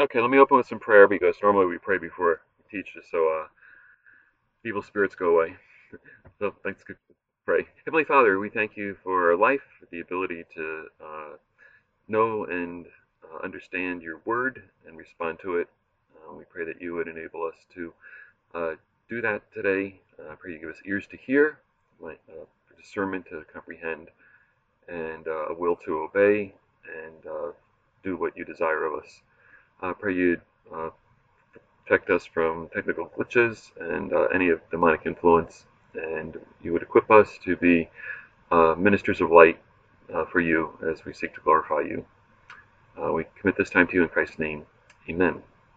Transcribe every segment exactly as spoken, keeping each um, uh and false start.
Okay, let me open with some prayer because normally we pray before we teach, just so uh, evil spirits go away. So thanks. Good. Pray. Heavenly Father, we thank you for life, for the ability to uh, know and uh, understand your word and respond to it. Uh, we pray that you would enable us to uh, do that today. Uh, I pray you give us ears to hear, like, uh, discernment to comprehend, and uh, a will to obey and uh, do what you desire of us. I pray you uh, protect us from technical glitches and uh, any of demonic influence, and you would equip us to be uh, ministers of light uh, for you as we seek to glorify you. Uh, we commit this time to you in Christ's name. Amen.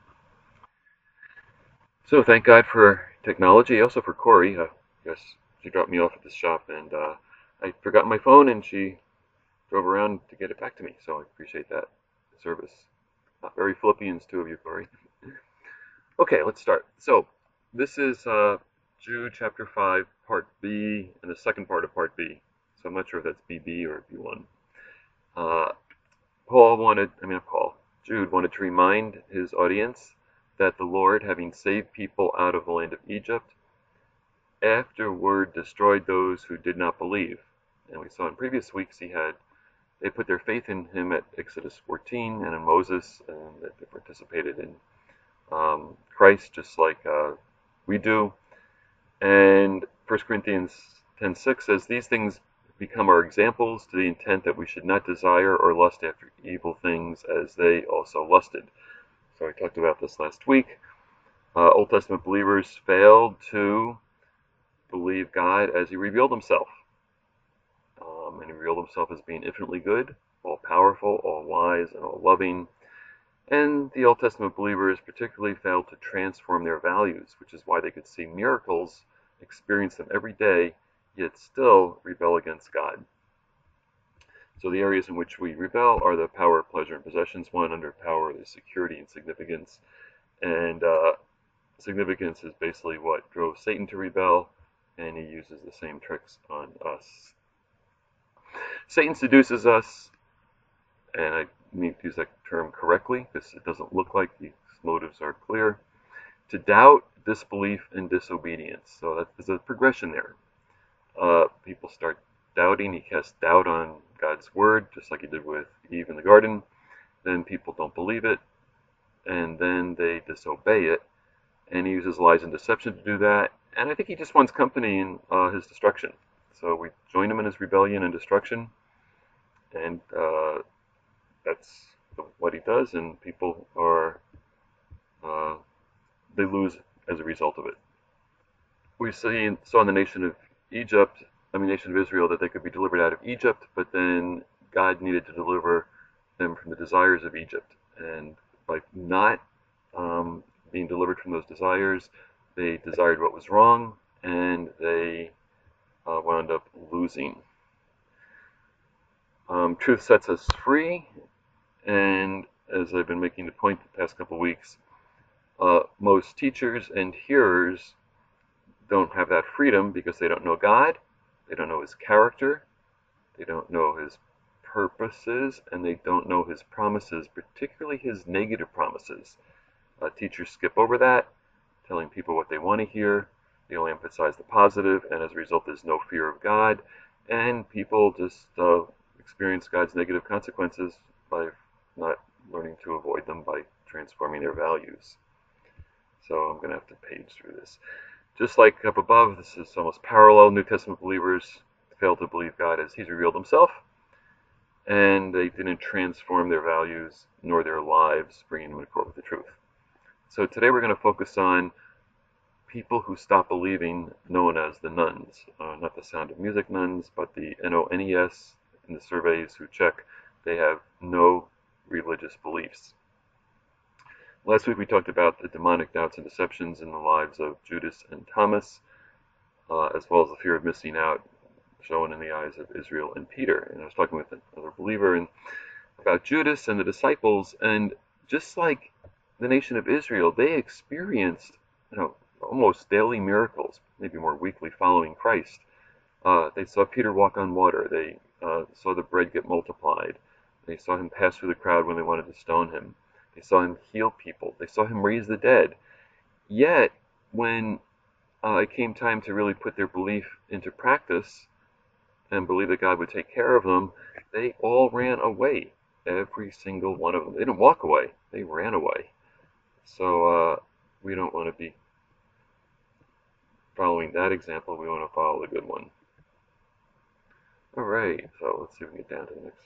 So thank God for technology, also for Corey. Uh, yes, she dropped me off at this shop, and uh, I forgot my phone, and she drove around to get it back to me. So I appreciate that service. Not very Philippians, two of you, Corey. Okay, let's start. So this is uh, Jude chapter five, part B, and the second part of part B. So I'm not sure if that's B B or B one. Uh, Paul wanted, I mean, not Paul, Jude wanted to remind his audience that the Lord, having saved people out of the land of Egypt, afterward destroyed those who did not believe. And we saw in previous weeks he had they put their faith in him at Exodus fourteen and in Moses, and that they participated in um, Christ just like uh, we do. And First Corinthians ten six says, these things become our examples to the intent that we should not desire or lust after evil things as they also lusted. So we talked about this last week. Uh, Old Testament believers failed to believe God as he revealed himself. Um, and he revealed himself as being infinitely good, all powerful, all wise, and all loving. And the Old Testament believers particularly failed to transform their values, which is why they could see miracles, experience them every day, yet still rebel against God. So the areas in which we rebel are the power, pleasure, and possessions. One under power is security and significance. And uh, significance is basically what drove Satan to rebel, and he uses the same tricks on us. Satan seduces us, and I need to use that term correctly because it doesn't look like his motives are clear, to doubt, disbelief, and disobedience. So that, there's a progression there. Uh, people start doubting. He casts doubt on God's word, just like he did with Eve in the garden. Then people don't believe it, and then they disobey it, and he uses lies and deception to do that. And I think he just wants company in uh, his destruction. So we join him in his rebellion and destruction, and uh, that's what he does, and people are uh, they lose as a result of it. We see, saw in the nation of Egypt, I mean, nation of Israel, that they could be delivered out of Egypt, but then God needed to deliver them from the desires of Egypt, and by not um, being delivered from those desires, they desired what was wrong, and they uh, wound up losing. Um, truth sets us free, and as I've been making the point the past couple of weeks, uh, most teachers and hearers don't have that freedom because they don't know God, they don't know his character, they don't know his purposes, and they don't know his promises, particularly his negative promises. Uh, teachers skip over that, telling people what they want to hear. They only emphasize the positive, and as a result, there's no fear of God, and people just uh, experience God's negative consequences by not learning to avoid them by transforming their values. So I'm going to have to page through this. Just like up above, this is almost parallel. New Testament believers fail to believe God as he's revealed himself, and they didn't transform their values nor their lives, bringing them in accord with the truth. So today we're going to focus on people who stop believing, known as the nones. Uh, not the Sound of Music nuns, but the N O N E S in the surveys who check, they have no religious beliefs. Last week we talked about the demonic doubts and deceptions in the lives of Judas and Thomas, uh, as well as the fear of missing out shown in the eyes of Israel and Peter. And I was talking with another believer and about Judas and the disciples, and just like the nation of Israel, they experienced, you know, almost daily miracles, maybe more weekly, following Christ. Uh, they saw Peter walk on water. They uh, saw the bread get multiplied. They saw him pass through the crowd when they wanted to stone him. They saw him heal people. They saw him raise the dead. Yet, when uh, it came time to really put their belief into practice and believe that God would take care of them, they all ran away. Every single one of them. They didn't walk away. They ran away. So uh, we don't want to be following that example. We want to follow the good one. All right. So let's see if we can get down to the next.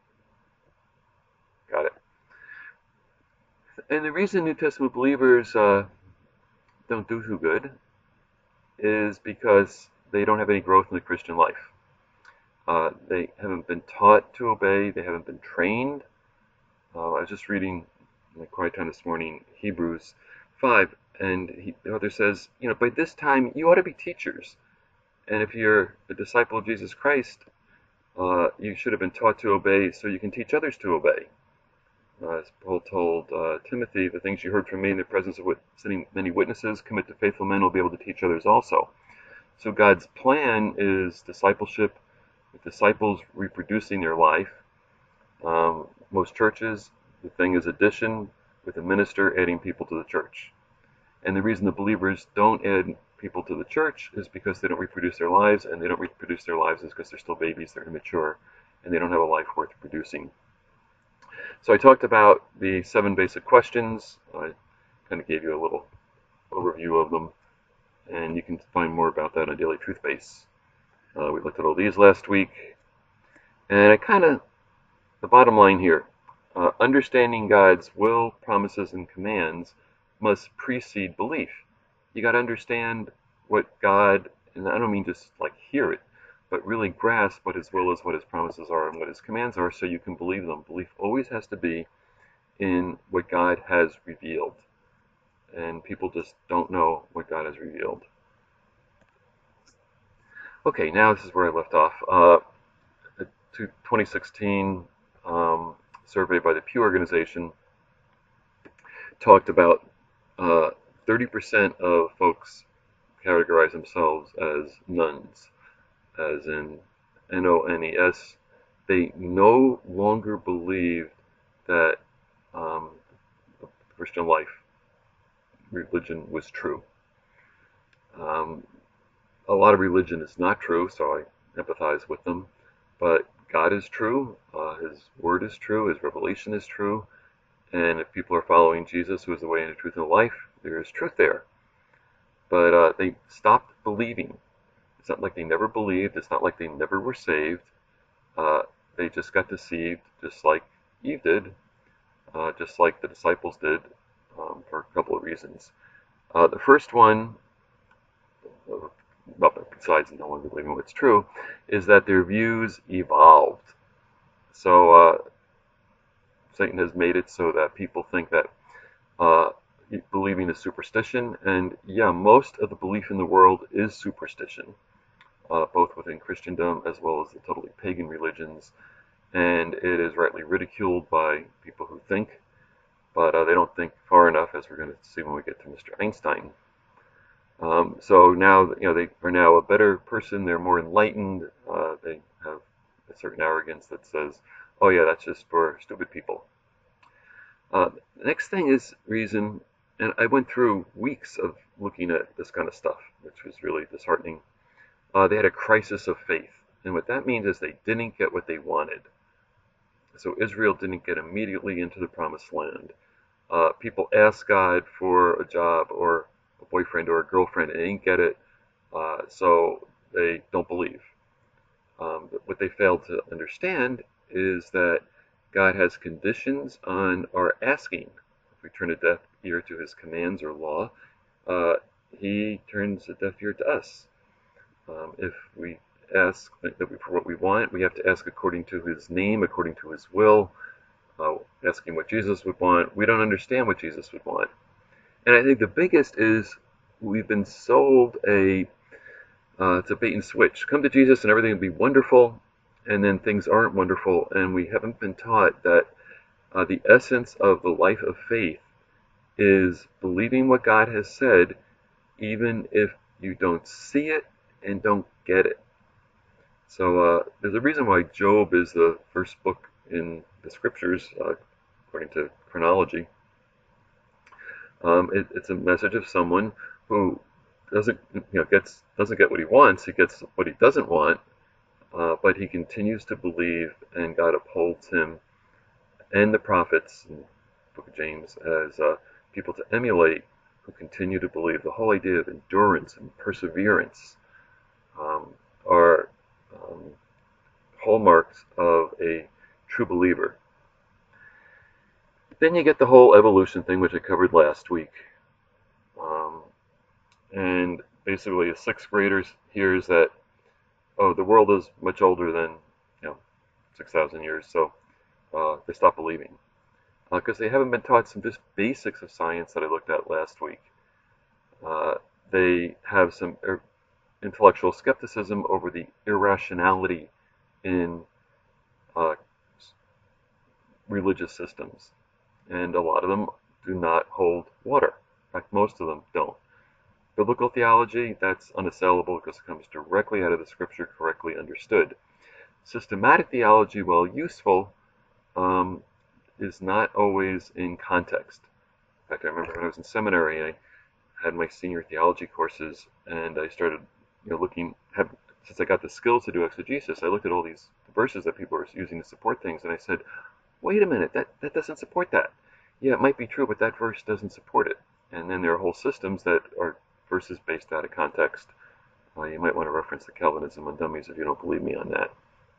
Got it. And the reason New Testament believers uh, don't do too good is because they don't have any growth in the Christian life. Uh, they haven't been taught to obey. They haven't been trained. Uh, I was just reading in my quiet time this morning Hebrews five, and he, the author says, you know, by this time you ought to be teachers. And if you're a disciple of Jesus Christ, uh, you should have been taught to obey so you can teach others to obey. Uh, as Paul told uh, Timothy, the things you heard from me in the presence of many witnesses, commit to faithful men, will be able to teach others also. So God's plan is discipleship, with disciples reproducing their life. Um, most churches, the thing is addition, with a minister adding people to the church. And the reason the believers don't add people to the church is because they don't reproduce their lives, and they don't reproduce their lives is because they're still babies, they're immature, and they don't have a life worth producing. So I talked about the seven basic questions. I kind of gave you a little overview of them, and you can find more about that on Daily Truth Base. Uh, we looked at all these last week, and I kind of, the bottom line here, uh, understanding God's will, promises, and commands must precede belief. You got to understand what God, and I don't mean just like hear it, but really grasp what His will is, what His promises are, and what His commands are, so you can believe them. Belief always has to be in what God has revealed, and people just don't know what God has revealed. Okay, now this is where I left off. Uh, a twenty sixteen um, survey by the Pew Organization talked about uh, thirty percent of folks categorize themselves as nones, as in N O N E S. They no longer believe that um, the Christian life, religion, was true. Um, a lot of religion is not true, so I empathize with them. But God is true, uh, His Word is true, His revelation is true, and if people are following Jesus, who is the way and the truth and the life, there is truth there. But uh, they stopped believing. It's not like they never believed. It's not like they never were saved. Uh, they just got deceived, just like Eve did, uh, just like the disciples did, um, for a couple of reasons. Uh, the first one, well, besides no one believing what's true, is that their views evolved. So uh, Satan has made it so that people think that uh, believing is superstition, and yeah, most of the belief in the world is superstition, uh, both within Christendom as well as the totally pagan religions, and it is rightly ridiculed by people who think, but uh, they don't think far enough, as we're going to see when we get to Mister Einstein. Um, so now, you know, they are now a better person. They're more enlightened. Uh, they have a certain arrogance that says, "Oh yeah, that's just for stupid people." Uh, the next thing is reason, and I went through weeks of looking at this kind of stuff, which was really disheartening. Uh, they had a crisis of faith, and what that means is they didn't get what they wanted. So Israel didn't get immediately into the promised land. Uh, people asked God for a job or a boyfriend or a girlfriend and they didn't get it, uh, so they don't believe. Um, but what they failed to understand is that God has conditions on our asking. If we turn a deaf ear to His commands or law, uh, He turns a deaf ear to us. Um, if we ask that we, for what we want, we have to ask according to His name, according to His will, uh, asking what Jesus would want. We don't understand what Jesus would want. And I think the biggest is we've been sold a, uh, it's a bait and switch. Come to Jesus and everything will be wonderful, and then things aren't wonderful, and we haven't been taught that uh, the essence of the life of faith is believing what God has said, even if you don't see it and don't get it. So uh, there's a reason why Job is the first book in the scriptures, uh, according to chronology. Um, it, it's a message of someone who doesn't, you know, gets doesn't get what he wants. He gets what he doesn't want, uh, but he continues to believe, and God upholds him and the prophets in the Book of James as uh, people to emulate who continue to believe. The whole idea of endurance and perseverance um, are um, hallmarks of a true believer. Then you get the whole evolution thing, which I covered last week. Um, and basically, a sixth grader hears that, oh, the world is much older than, you know, six thousand years, so uh, they stop believing. Because uh, they haven't been taught some just basics of science that I looked at last week. Uh, they have some er intellectual skepticism over the irrationality in uh, religious systems, and a lot of them do not hold water. In fact, most of them don't. Biblical theology, that's unassailable because it comes directly out of the scripture, correctly understood. Systematic theology, while useful, um, is not always in context. In fact, I remember when I was in seminary, I had my senior theology courses, and I started, you know, looking, have, since I got the skills to do exegesis, I looked at all these verses that people were using to support things, and I said, wait a minute, that, that doesn't support that. Yeah, it might be true, but that verse doesn't support it. And then there are whole systems that are verses based out of context. Uh, you might want to reference the Calvinism on Dummies if you don't believe me on that.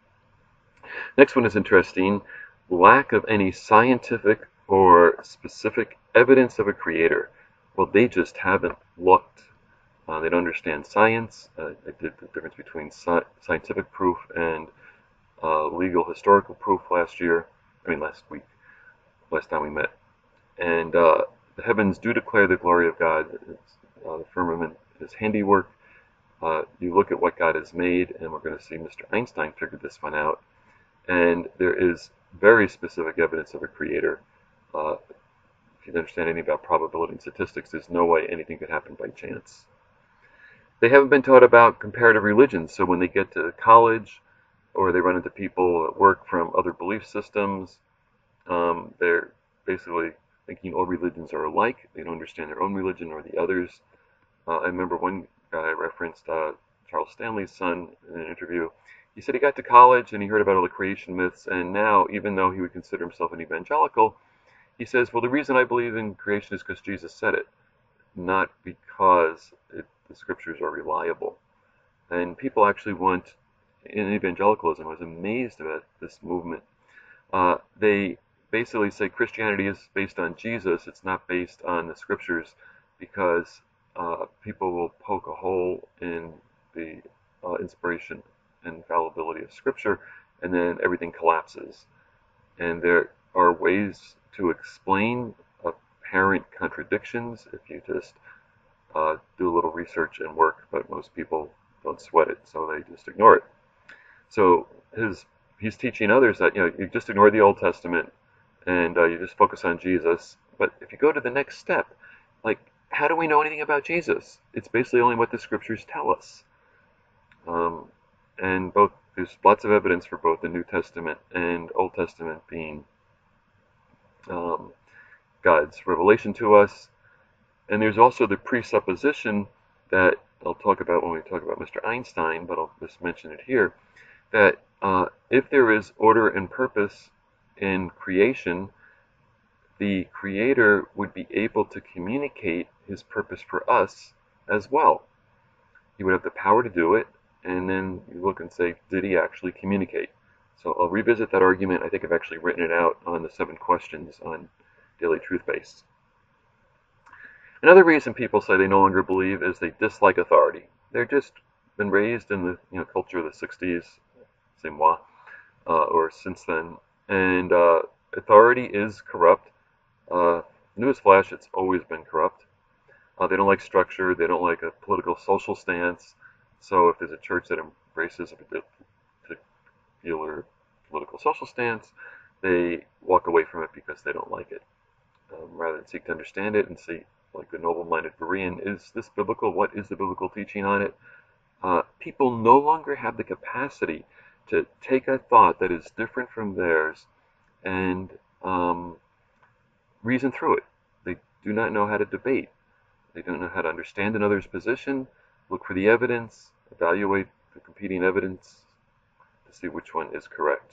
Next one is interesting. Lack of any scientific or specific evidence of a creator. Well, they just haven't looked. Uh, they don't understand science. Uh, they did the difference between sci scientific proof and uh, legal historical proof last year. I mean, last week, last time we met. And uh, the heavens do declare the glory of God. Uh, the firmament is handiwork. Uh, you look at what God has made, and we're going to see Mister Einstein figured this one out. And there is very specific evidence of a creator. Uh, if you understand anything about probability and statistics, there's no way anything could happen by chance. They haven't been taught about comparative religions, so when they get to college or they run into people at work from other belief systems, um, they're basically thinking all religions are alike. They don't understand their own religion or the others. Uh, I remember one guy referenced uh, Charles Stanley's son in an interview. He said he got to college and he heard about all the creation myths, and now, even though he would consider himself an evangelical, he says, well, the reason I believe in creation is because Jesus said it, not because it, the scriptures are reliable. And people actually want, in evangelicalism, I was amazed about this movement. Uh, they basically say Christianity is based on Jesus, it's not based on the scriptures, because uh, people will poke a hole in the uh, inspiration and infallibility of scripture, and then everything collapses. And there are ways to explain apparent contradictions if you just uh, do a little research and work, but most people don't sweat it, so they just ignore it. So his he's teaching others that, you know, you just ignore the Old Testament and uh, you just focus on Jesus. But if you go to the next step, like, how do we know anything about Jesus? It's basically only what the scriptures tell us. Um, and both there's lots of evidence for both the New Testament and Old Testament being um, God's revelation to us. And there's also the presupposition that I'll talk about when we talk about Mister Einstein, but I'll just mention it here, that uh, if there is order and purpose in creation, the Creator would be able to communicate his purpose for us as well. He would have the power to do it, and then you look and say, did he actually communicate? So I'll revisit that argument. I think I've actually written it out on the seven questions on Daily Truth Base. Another reason people say they no longer believe is they dislike authority. They're just been raised in the, you know, culture of the sixties, c'est moi, uh, or since then, and uh, authority is corrupt. Uh, newsflash, it's always been corrupt. Uh, they don't like structure. They don't like a political social stance. So if there's a church that embraces a particular political social stance, they walk away from it because they don't like it, um, rather than seek to understand it and see, like the noble-minded Berean, is this biblical? What is the biblical teaching on it? Uh, people no longer have the capacity to take a thought that is different from theirs and um, reason through it. They do not know how to debate. They don't know how to understand another's position, look for the evidence, evaluate the competing evidence to see which one is correct.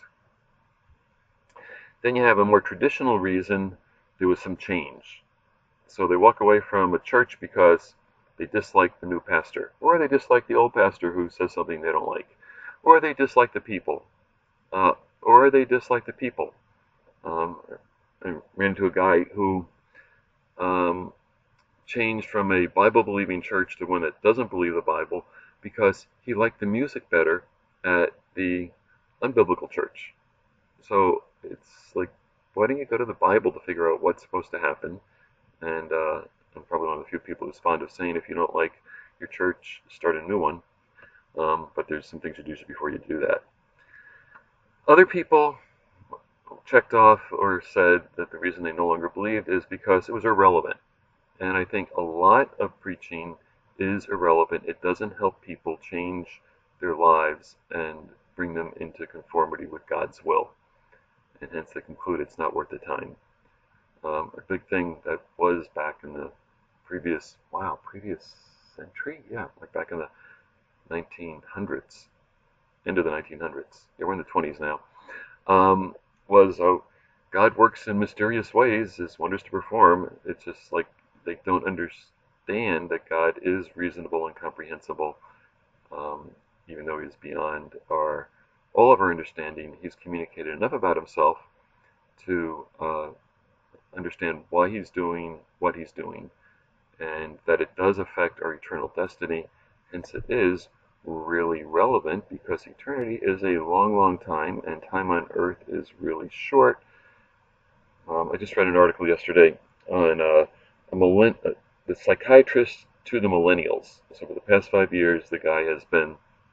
Then you have a more traditional reason. There was some change. So they walk away from a church because they dislike the new pastor, or they dislike the old pastor who says something they don't like, or they dislike the people, uh, or they dislike the people. Um, I ran into a guy who um, changed from a Bible-believing church to one that doesn't believe the Bible because he liked the music better at the unbiblical church. So it's like, why don't you go to the Bible to figure out what's supposed to happen? And uh, I'm probably one of the few people who's fond of saying, if you don't like your church, start a new one. Um, but there's some things you do before you do that. Other people checked off or said that the reason they no longer believed is because it was irrelevant. And I think a lot of preaching is irrelevant. It doesn't help people change their lives and bring them into conformity with God's will. And hence they conclude it's not worth the time. Um, a big thing that was back in the previous, wow, previous century? Yeah, like back in the nineteen hundreds, end of the nineteen hundreds. Yeah, we're in the twenties now. Um, was, oh, God works in mysterious ways, His wonders to perform. It's just like they don't understand that God is reasonable and comprehensible, um, even though He's beyond our all of our understanding. He's communicated enough about Himself to uh, understand why He's doing what He's doing, and that it does affect our eternal destiny. Hence it is really relevant, because eternity is a long, long time, and time on earth is really short. Um, I just read an article yesterday on uh, a millenn uh, the psychiatrist to the millennials. So for the past five years, the guy has been,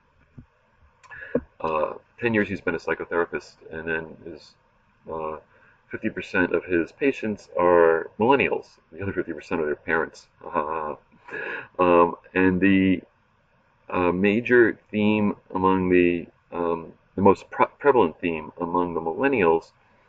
uh, ten years he's been a psychotherapist, and then his uh, fifty percent of his patients are millennials. The other fifty percent are their parents. Uh, um, and the uh, major theme among the, um, the most pre prevalent theme among the millennials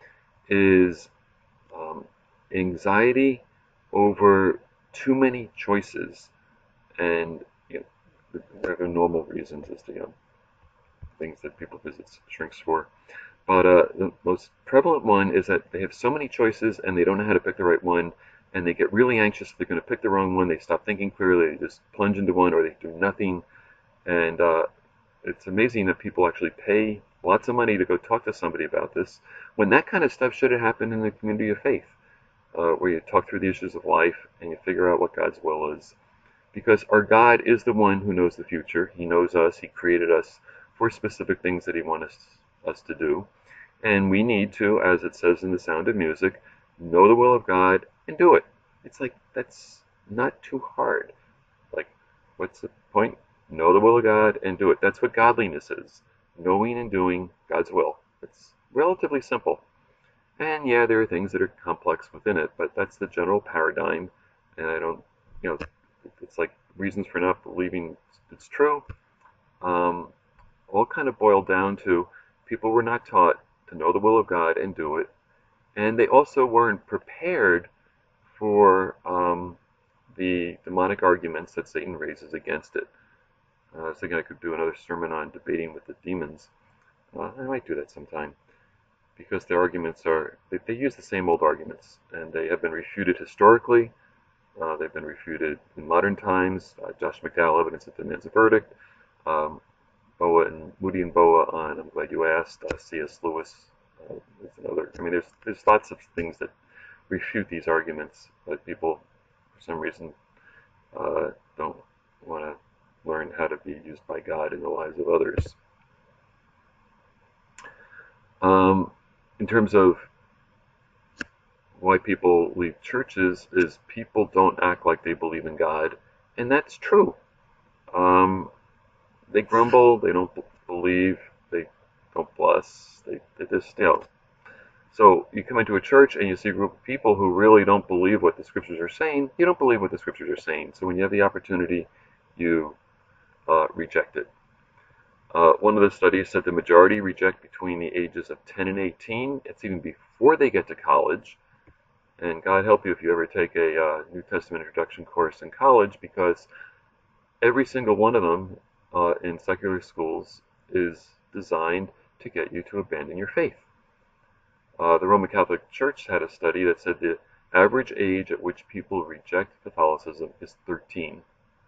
is um, anxiety over too many choices, and you know, there are normal reasons as to, you know, things that people visit shrinks for. But uh, the most prevalent one is that they have so many choices and they don't know how to pick the right one, and they get really anxious if they're going to pick the wrong one. They stop thinking clearly, they just plunge into one, or they do nothing. And uh, it's amazing that people actually pay lots of money to go talk to somebody about this, when that kind of stuff should have happened in the community of faith, uh, where you talk through the issues of life and you figure out what God's will is. Because our God is the one who knows the future. He knows us. He created us for specific things that He wants us, us to do. And we need to, as it says in The Sound of Music, know the will of God and do it. It's like, that's not too hard. Like, what's the point? Know the will of God and do it. That's what godliness is. Knowing and doing God's will. It's relatively simple. And yeah, there are things that are complex within it, but that's the general paradigm. And I don't, you know, it's like reasons for not believing it's true. Um, all kind of boil down to people were not taught to know the will of God and do it. And they also weren't prepared for um, the demonic arguments that Satan raises against it. Uh, I was thinking I could do another sermon on debating with the demons. Uh, I might do that sometime, because their arguments are, they, they use the same old arguments, and they have been refuted historically. Uh, they've been refuted in modern times. Uh, Josh McDowell, Evidence that Demands a Verdict. Um, Boa and Moody and Boa on I'm Glad You Asked. Uh, C S Lewis uh, is another. I mean, there's there's lots of things that refute these arguments, but people, for some reason, uh, don't want to learn how to be used by God in the lives of others. Um, in terms of why people leave churches, is people don't act like they believe in God, and that's true. Um, they grumble, they don't believe, they don't bless, they, they just, you know. So you come into a church and you see a group of people who really don't believe what the scriptures are saying. You don't believe what the scriptures are saying. So when you have the opportunity, you uh, reject it. Uh, one of the studies said the majority reject between the ages of ten and eighteen. It's even before they get to college. And God help you if you ever take a uh, New Testament introduction course in college, because every single one of them uh, in secular schools is designed to get you to abandon your faith. Uh, the Roman Catholic Church had a study that said the average age at which people reject Catholicism is thirteen.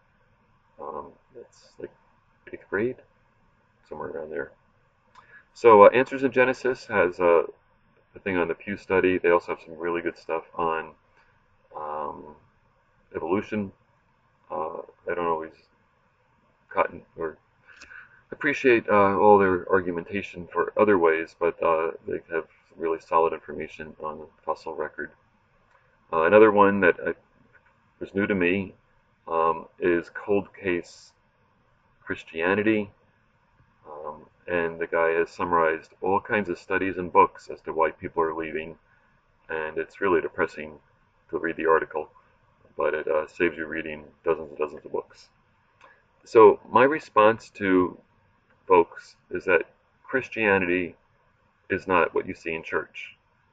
Um, that's like eighth grade, somewhere around there. So uh, Answers in Genesis has a, a thing on the Pew Study. They also have some really good stuff on um, evolution. Uh, I don't always cotton or appreciate uh, all their argumentation for other ways, but uh, they have really solid information on the fossil record. Uh, another one that I, was new to me um, is Cold Case Christianity. Um, and the guy has summarized all kinds of studies and books as to why people are leaving, and it's really depressing to read the article, but it uh, saves you reading dozens and dozens of books. So my response to folks is that Christianity is not what you see in church.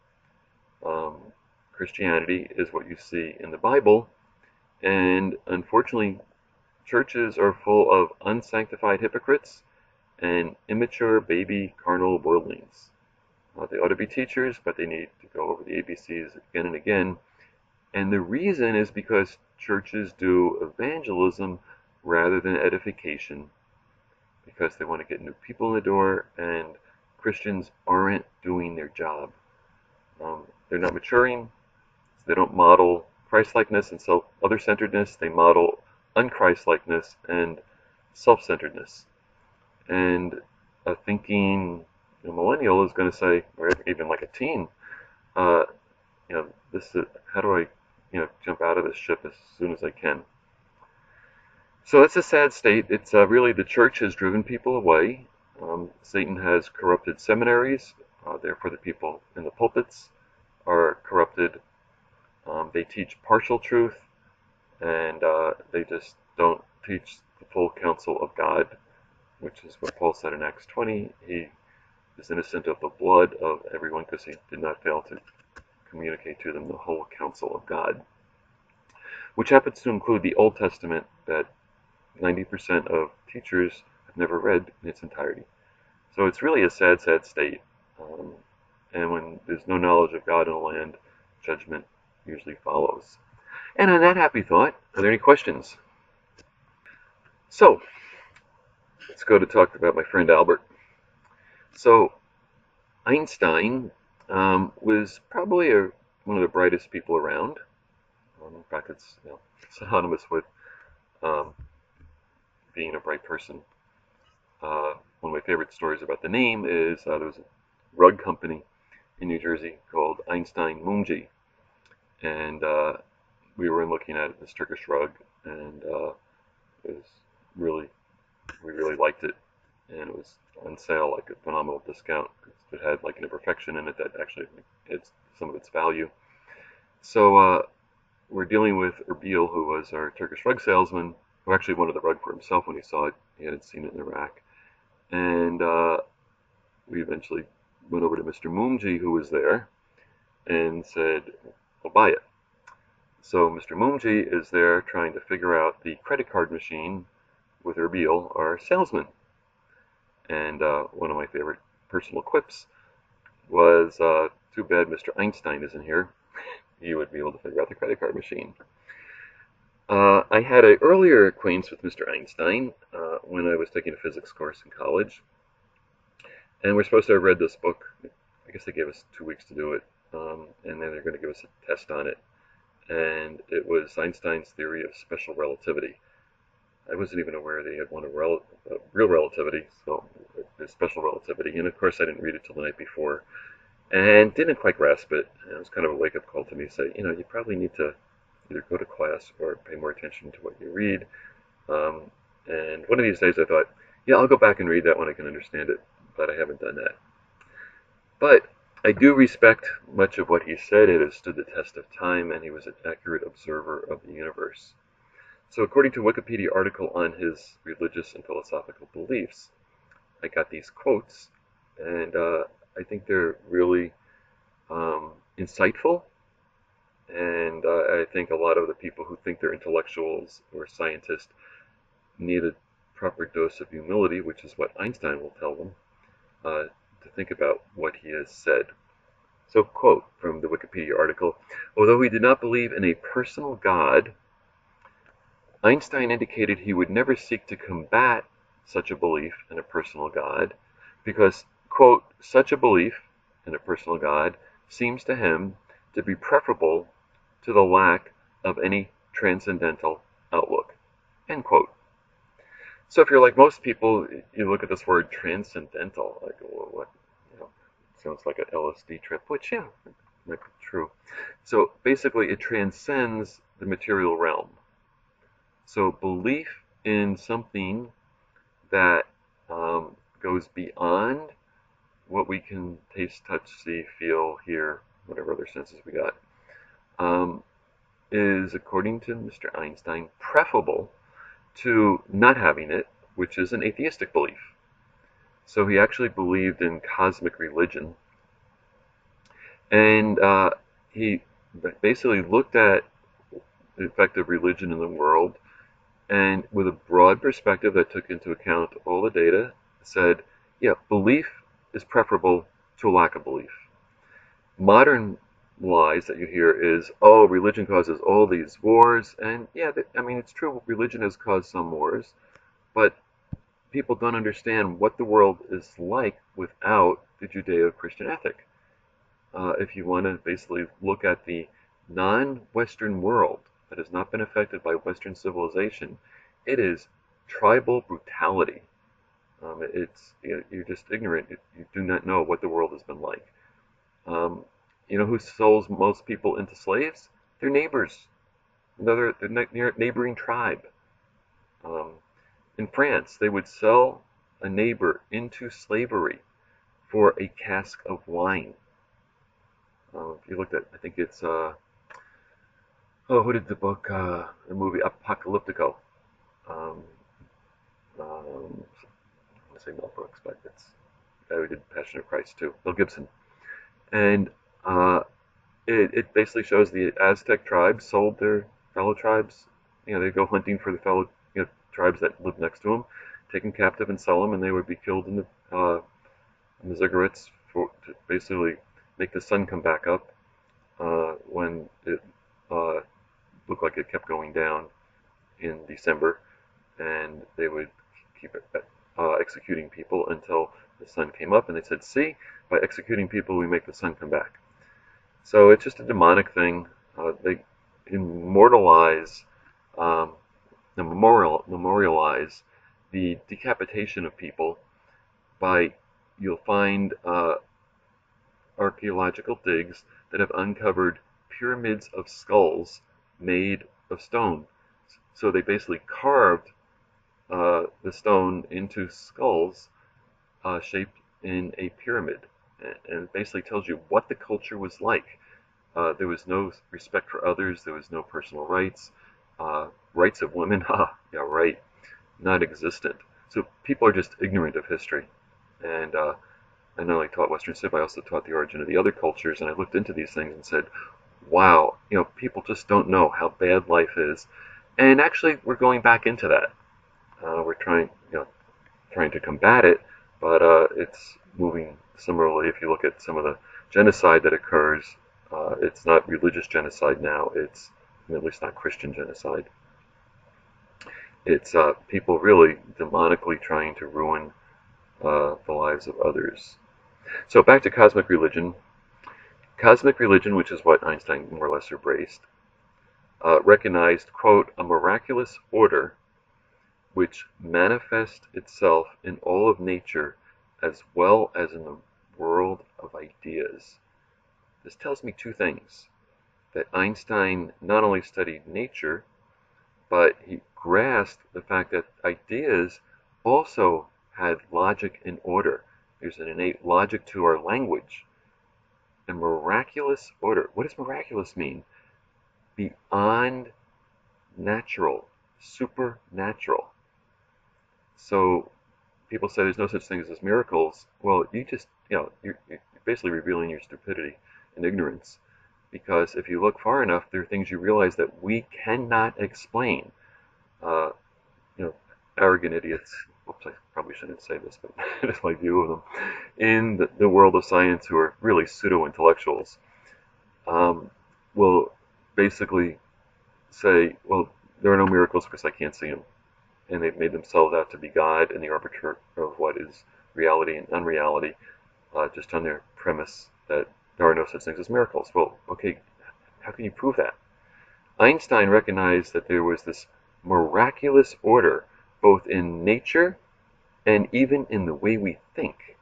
Um, Christianity is what you see in the Bible, and unfortunately, churches are full of unsanctified hypocrites and immature baby carnal worldlings. Uh, they ought to be teachers, but they need to go over the A B Cs again and again. And the reason is because churches do evangelism rather than edification, because they want to get new people in the door, and Christians aren't doing their job. Um, they're not maturing. So they don't model Christ-likeness and self-other-centeredness. They model un-Christ-likeness and self-centeredness. And a thinking a millennial is going to say, or even like a teen, uh, you know, this is, how do I, you know, jump out of this ship as soon as I can? So that's a sad state. It's uh, really the church has driven people away. Um, Satan has corrupted seminaries. Uh, therefore, the people in the pulpits are corrupted. Um, they teach partial truth, and uh, they just don't teach the full counsel of God, which is what Paul said in Acts twenty. He is innocent of the blood of everyone because he did not fail to communicate to them the whole counsel of God, which happens to include the Old Testament that ninety percent of teachers have never read in its entirety. So it's really a sad, sad state. Um, and when there's no knowledge of God in a land, judgment usually follows. And on that happy thought, are there any questions? So, let's go to talk about my friend Albert. So, Einstein um, was probably a, one of the brightest people around. Um, in fact, it's, you know, synonymous with um, being a bright person. Uh, one of my favorite stories about the name is uh, there was a rug company in New Jersey called Einstein Mumji, and uh, we were looking at this Turkish rug, and uh, it was really, we really liked it, and it was on sale like a phenomenal discount. It had like an imperfection in it that actually it's some of its value. So uh, we're dealing with Erbil, who was our Turkish rug salesman, who actually wanted the rug for himself when he saw it. He hadn't seen it in the rack. And uh, we eventually went over to Mister Mumji, who was there, and said, I'll buy it. So Mister Mumji is there trying to figure out the credit card machine with Erbil, our salesman. And uh, one of my favorite personal quips was, uh, too bad Mister Einstein isn't here. He would be able to figure out the credit card machine. Uh, I had an earlier acquaintance with Mister Einstein uh, when I was taking a physics course in college. And we're supposed to have read this book. I guess they gave us two weeks to do it. Um, and then they're going to give us a test on it. And it was Einstein's theory of special relativity. I wasn't even aware they had one of rel uh, real relativity, so there's special relativity. And of course, I didn't read it till the night before, and didn't quite grasp it. And it was kind of a wake-up call to me to say, you know, you probably need to either go to class or pay more attention to what you read. Um, and one of these days I thought, yeah, I'll go back and read that when I can understand it, but I haven't done that. But I do respect much of what he said. It has stood the test of time, and he was an accurate observer of the universe. So according to a Wikipedia article on his religious and philosophical beliefs, I got these quotes, and uh, I think they're really um, insightful, And uh, I think a lot of the people who think they're intellectuals or scientists need a proper dose of humility, which is what Einstein will tell them, uh, to think about what he has said. So, quote from the Wikipedia article, although he did not believe in a personal God, Einstein indicated he would never seek to combat such a belief in a personal God because, quote, such a belief in a personal God seems to him to be preferable to the lack of any transcendental outlook, end quote. So if you're like most people, you look at this word transcendental, like, well, what, you know, sounds like an L S D trip, which, yeah, might be true. So basically, it transcends the material realm. So belief in something that um, goes beyond what we can taste, touch, see, feel, hear, whatever other senses we got, um, is, according to Mister Einstein, preferable to not having it, which is an atheistic belief. So he actually believed in cosmic religion, and uh, he basically looked at the effect of religion in the world, and with a broad perspective that took into account all the data, said, yeah, belief is preferable to a lack of belief. Modern lies that you hear is, oh, religion causes all these wars, and yeah, I mean, it's true, religion has caused some wars, but people don't understand what the world is like without the Judeo-Christian ethic. Uh, if you want to basically look at the non-Western world that has not been affected by Western civilization, it is tribal brutality. Um, it's you know, you're just ignorant. You, you do not know what the world has been like. Um, you know who sells most people into slaves? Their neighbors, another the neighboring tribe. Um, in France, they would sell a neighbor into slavery for a cask of wine. Uh, if you looked at, I think it's uh, oh, who did the book, uh, the movie Apocalyptico? Um, um, I want to say Mel Brooks, but it's the guy who did Passion of Christ too, Mel Gibson. And uh, it, it basically shows the Aztec tribes sold their fellow tribes. You know, they go hunting for the fellow you know, tribes that live next to them, take them captive and sell them, and they would be killed in the uh, in the ziggurats for to basically make the sun come back up uh, when it uh, looked like it kept going down in December, and they would keep uh, executing people until the sun came up, and they said, see, by executing people we make the sun come back. So it's just a demonic thing. Uh, they immortalize, um, memorial, memorialize the decapitation of people by, you'll find uh, archaeological digs that have uncovered pyramids of skulls made of stone. So they basically carved uh, the stone into skulls uh, shaped in a pyramid. And it basically tells you what the culture was like. Uh, there was no respect for others. There was no personal rights. Uh, rights of women, ha, yeah, right, not existent. So people are just ignorant of history. And uh, I not only taught Western Civ, I also taught the origin of the other cultures, and I looked into these things and said, wow, you know, people just don't know how bad life is. And actually, we're going back into that. Uh, we're trying, you know, trying to combat it, but uh, it's moving similarly. If you look at some of the genocide that occurs, uh, it's not religious genocide now. It's at least not Christian genocide. It's uh, people really demonically trying to ruin uh, the lives of others. So back to cosmic religion. Cosmic religion, which is what Einstein more or less embraced, uh, recognized, quote, a miraculous order which manifests itself in all of nature as well as in the world of ideas. This tells me two things. That Einstein not only studied nature, but he grasped the fact that ideas also had logic and order. There's an innate logic to our language. A miraculous order. What does miraculous mean? Beyond natural, supernatural. So people say there's no such thing as miracles. Well, you just, you know, you're, you're basically revealing your stupidity and ignorance. because if you look far enough, there are things you realize that we cannot explain. Uh, you know, arrogant idiots, oops, I probably shouldn't say this, but it's my view of them, in the, the world of science who are really pseudo-intellectuals, um, will basically say, well, there are no miracles because I can't see them. And they've made themselves out to be God and the arbiter of what is reality and unreality, uh, just on their premise that there are no such things as miracles. Well, okay, how can you prove that? Einstein recognized that there was this miraculous order both in nature and even in the way we think.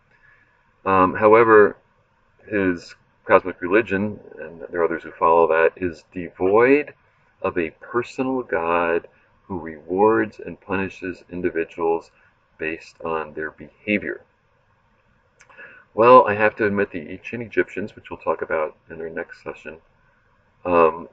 Um, however, his cosmic religion, and there are others who follow that, is devoid of a personal God who rewards and punishes individuals based on their behavior. Well, I have to admit the ancient Egyptians, which we'll talk about in our next session, um,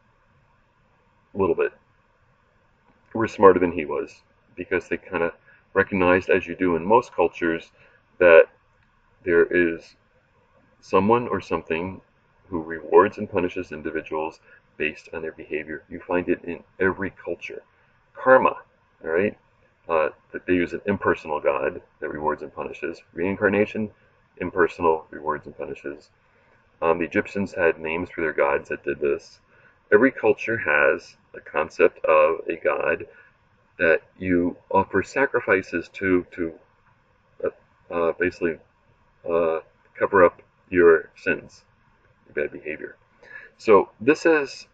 a little bit, were smarter than he was, because they kind of recognized, as you do in most cultures, that there is someone or something who rewards and punishes individuals based on their behavior. You find it in every culture. Karma, all right? Uh, that they use an impersonal God that rewards and punishes. Reincarnation, impersonal, rewards and punishes. Um, the Egyptians had names for their gods that did this. Every culture has a concept of a god that you offer sacrifices to to uh, uh, basically uh, cover up your sins, your bad behavior. So this is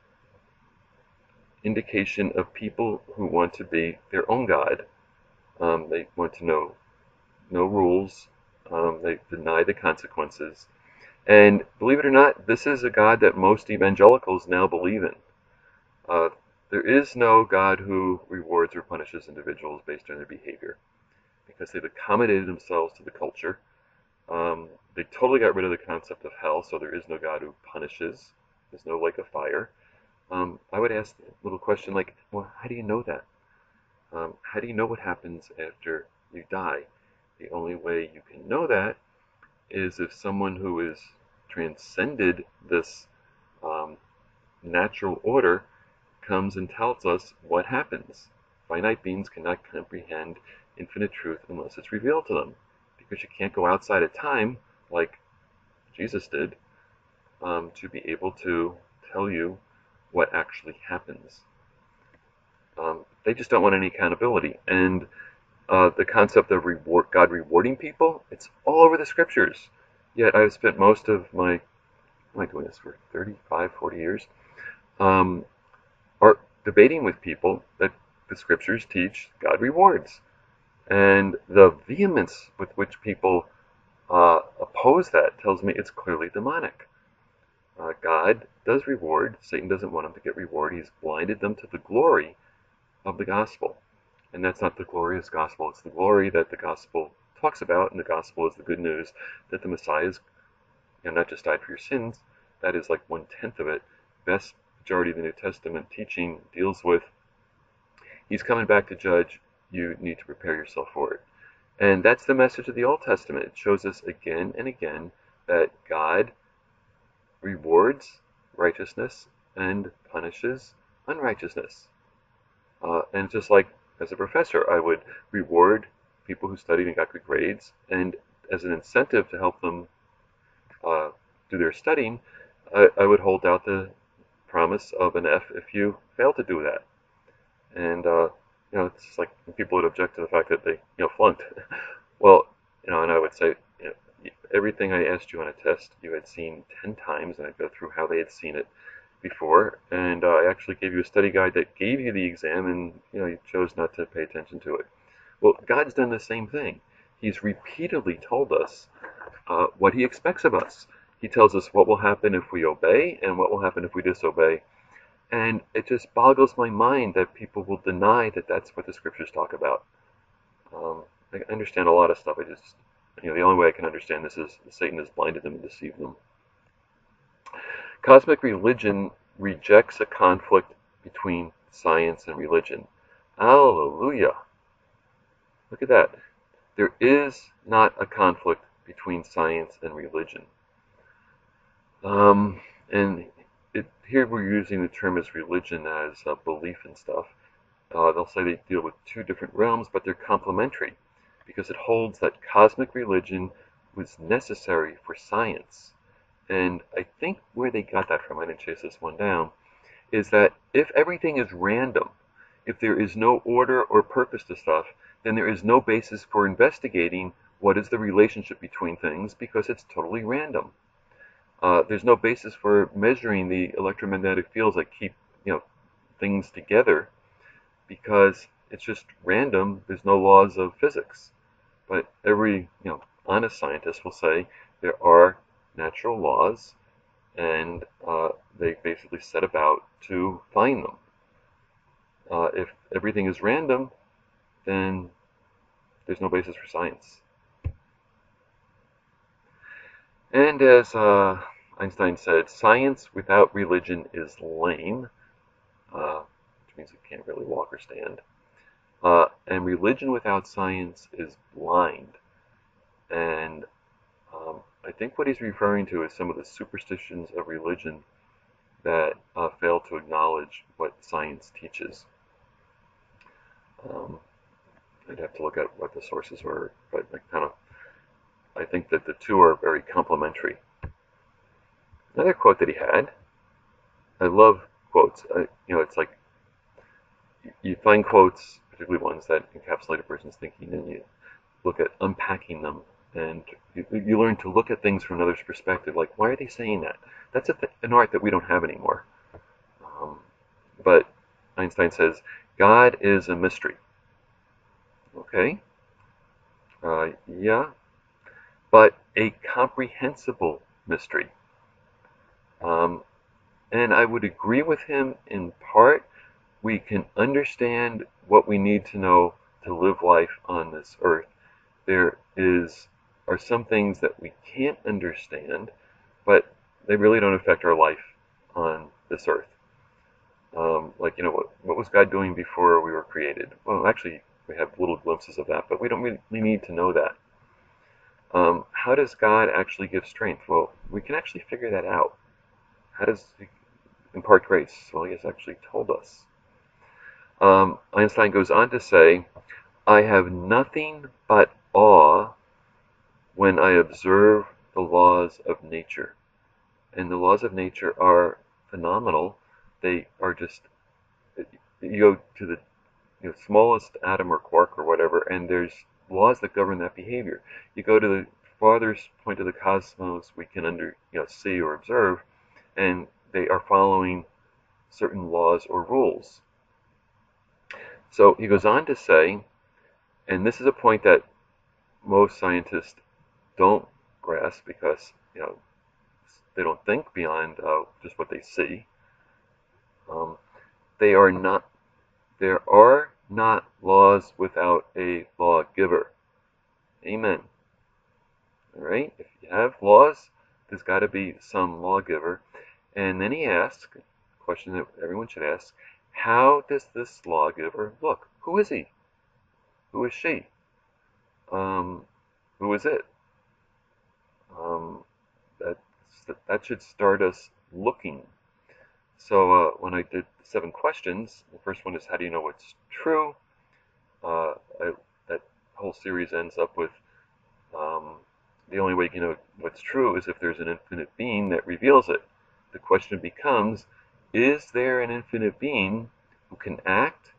indication of people who want to be their own God. Um, they want to know no rules. Um, they deny the consequences. And believe it or not, this is a God that most evangelicals now believe in. Uh, there is no God who rewards or punishes individuals based on their behavior, because they've accommodated themselves to the culture. Um, they totally got rid of the concept of hell, so there is no God who punishes. There's no lake of fire. Um, I would ask a little question like, well, how do you know that? Um, how do you know what happens after you die? The only way you can know that is if someone who is transcended this um, natural order comes and tells us what happens. Finite beings cannot comprehend infinite truth unless it's revealed to them, because you can't go outside of time like Jesus did um, to be able to tell you what actually happens. Um, they just don't want any accountability. And uh, the concept of reward, God rewarding people, it's all over the scriptures. Yet I've spent most of my, am I doing this for thirty-five, forty years, um, are debating with people that the scriptures teach God rewards. And the vehemence with which people uh, oppose that tells me it's clearly demonic. Uh, God does reward. Satan doesn't want them to get reward. He's blinded them to the glory of the gospel. And that's not the glorious gospel. It's the glory that the gospel talks about, and the gospel is the good news that the Messiah is, you know, not just died for your sins. That is like one-tenth of it. Vast majority of the New Testament teaching deals with he's coming back to judge. You need to prepare yourself for it. And that's the message of the Old Testament. It shows us again and again that God rewards righteousness and punishes unrighteousness. Uh, and just like as a professor, I would reward people who studied and got good grades, and as an incentive to help them uh, do their studying, I, I would hold out the promise of an F if you fail to do that. And uh, you know, it's just like people would object to the fact that they, you know, flunked. Well, you know, and I would say, you know, everything I asked you on a test, you had seen ten times, and I'd go through how they had seen it before, and uh, I actually gave you a study guide that gave you the exam, and you know, you chose not to pay attention to it. Well, God's done the same thing. He's repeatedly told us uh, what he expects of us. He tells us what will happen if we obey and what will happen if we disobey. And it just boggles my mind that people will deny that that's what the scriptures talk about. Um, I understand a lot of stuff. I just, you know, the only way I can understand this is Satan has blinded them and deceived them. Cosmic religion rejects a conflict between science and religion. Hallelujah. Look at that. There is not a conflict between science and religion. Um, And it, here we're using the term as religion as a belief and stuff. Uh, they'll say they deal with two different realms, but they're complementary because it holds that cosmic religion was necessary for science. And I think where they got that from, I didn't chase this one down, is that if everything is random, if there is no order or purpose to stuff, then there is no basis for investigating what is the relationship between things because it's totally random. Uh, there's no basis for measuring the electromagnetic fields that keep, you know, things together because it's just random. There's no laws of physics. But every, you know, honest scientist will say there are natural laws, and uh, they basically set about to find them. Uh, if everything is random, then there's no basis for science. And as uh, Einstein said, science without religion is lame, uh, which means it can't really walk or stand. Uh, and religion without science is blind. And um, I think what he's referring to is some of the superstitions of religion that uh, fail to acknowledge what science teaches. Um, I'd have to look at what the sources were, but I kind of I think that the two are very complementary. Another quote that he had, I love quotes. I, you know, it's like you find quotes, particularly ones that encapsulate a person's thinking, and you look at unpacking them, and you, you learn to look at things from another's perspective. Like, why are they saying that? That's a th- an art that we don't have anymore. Um, but Einstein says, God is a mystery. Okay, uh, yeah, but a comprehensible mystery. Um, and I would agree with him in part. We can understand what we need to know to live life on this earth. There is are some things that we can't understand, but they really don't affect our life on this earth. Um, like, you know, what, what was God doing before we were created? Well, actually, we have little glimpses of that, but we don't really need to know that. Um, how does God actually give strength? Well, we can actually figure that out. How does he impart grace? Well, he has actually told us. Um, Einstein goes on to say, I have nothing but awe when I observe the laws of nature. And the laws of nature are phenomenal. They are just, you go to the you know, smallest atom or quark or whatever, and there's laws that govern that behavior. You go to the farthest point of the cosmos we can under you know see or observe, and they are following certain laws or rules. So he goes on to say, and this is a point that most scientists don't grasp because you know they don't think beyond uh, just what they see. Um, they are not. There are not laws without a lawgiver. Amen. All right. If you have laws, there's got to be some lawgiver. And then he asks, a question that everyone should ask: how does this lawgiver look? Who is he? Who is she? Um, who is it? Um, that that should start us looking. So uh, when I did the seven questions, the first one is how do you know what's true? Uh, I, that whole series ends up with um, the only way you can know what's true is if there's an infinite being that reveals it. The question becomes, is there an infinite being who can act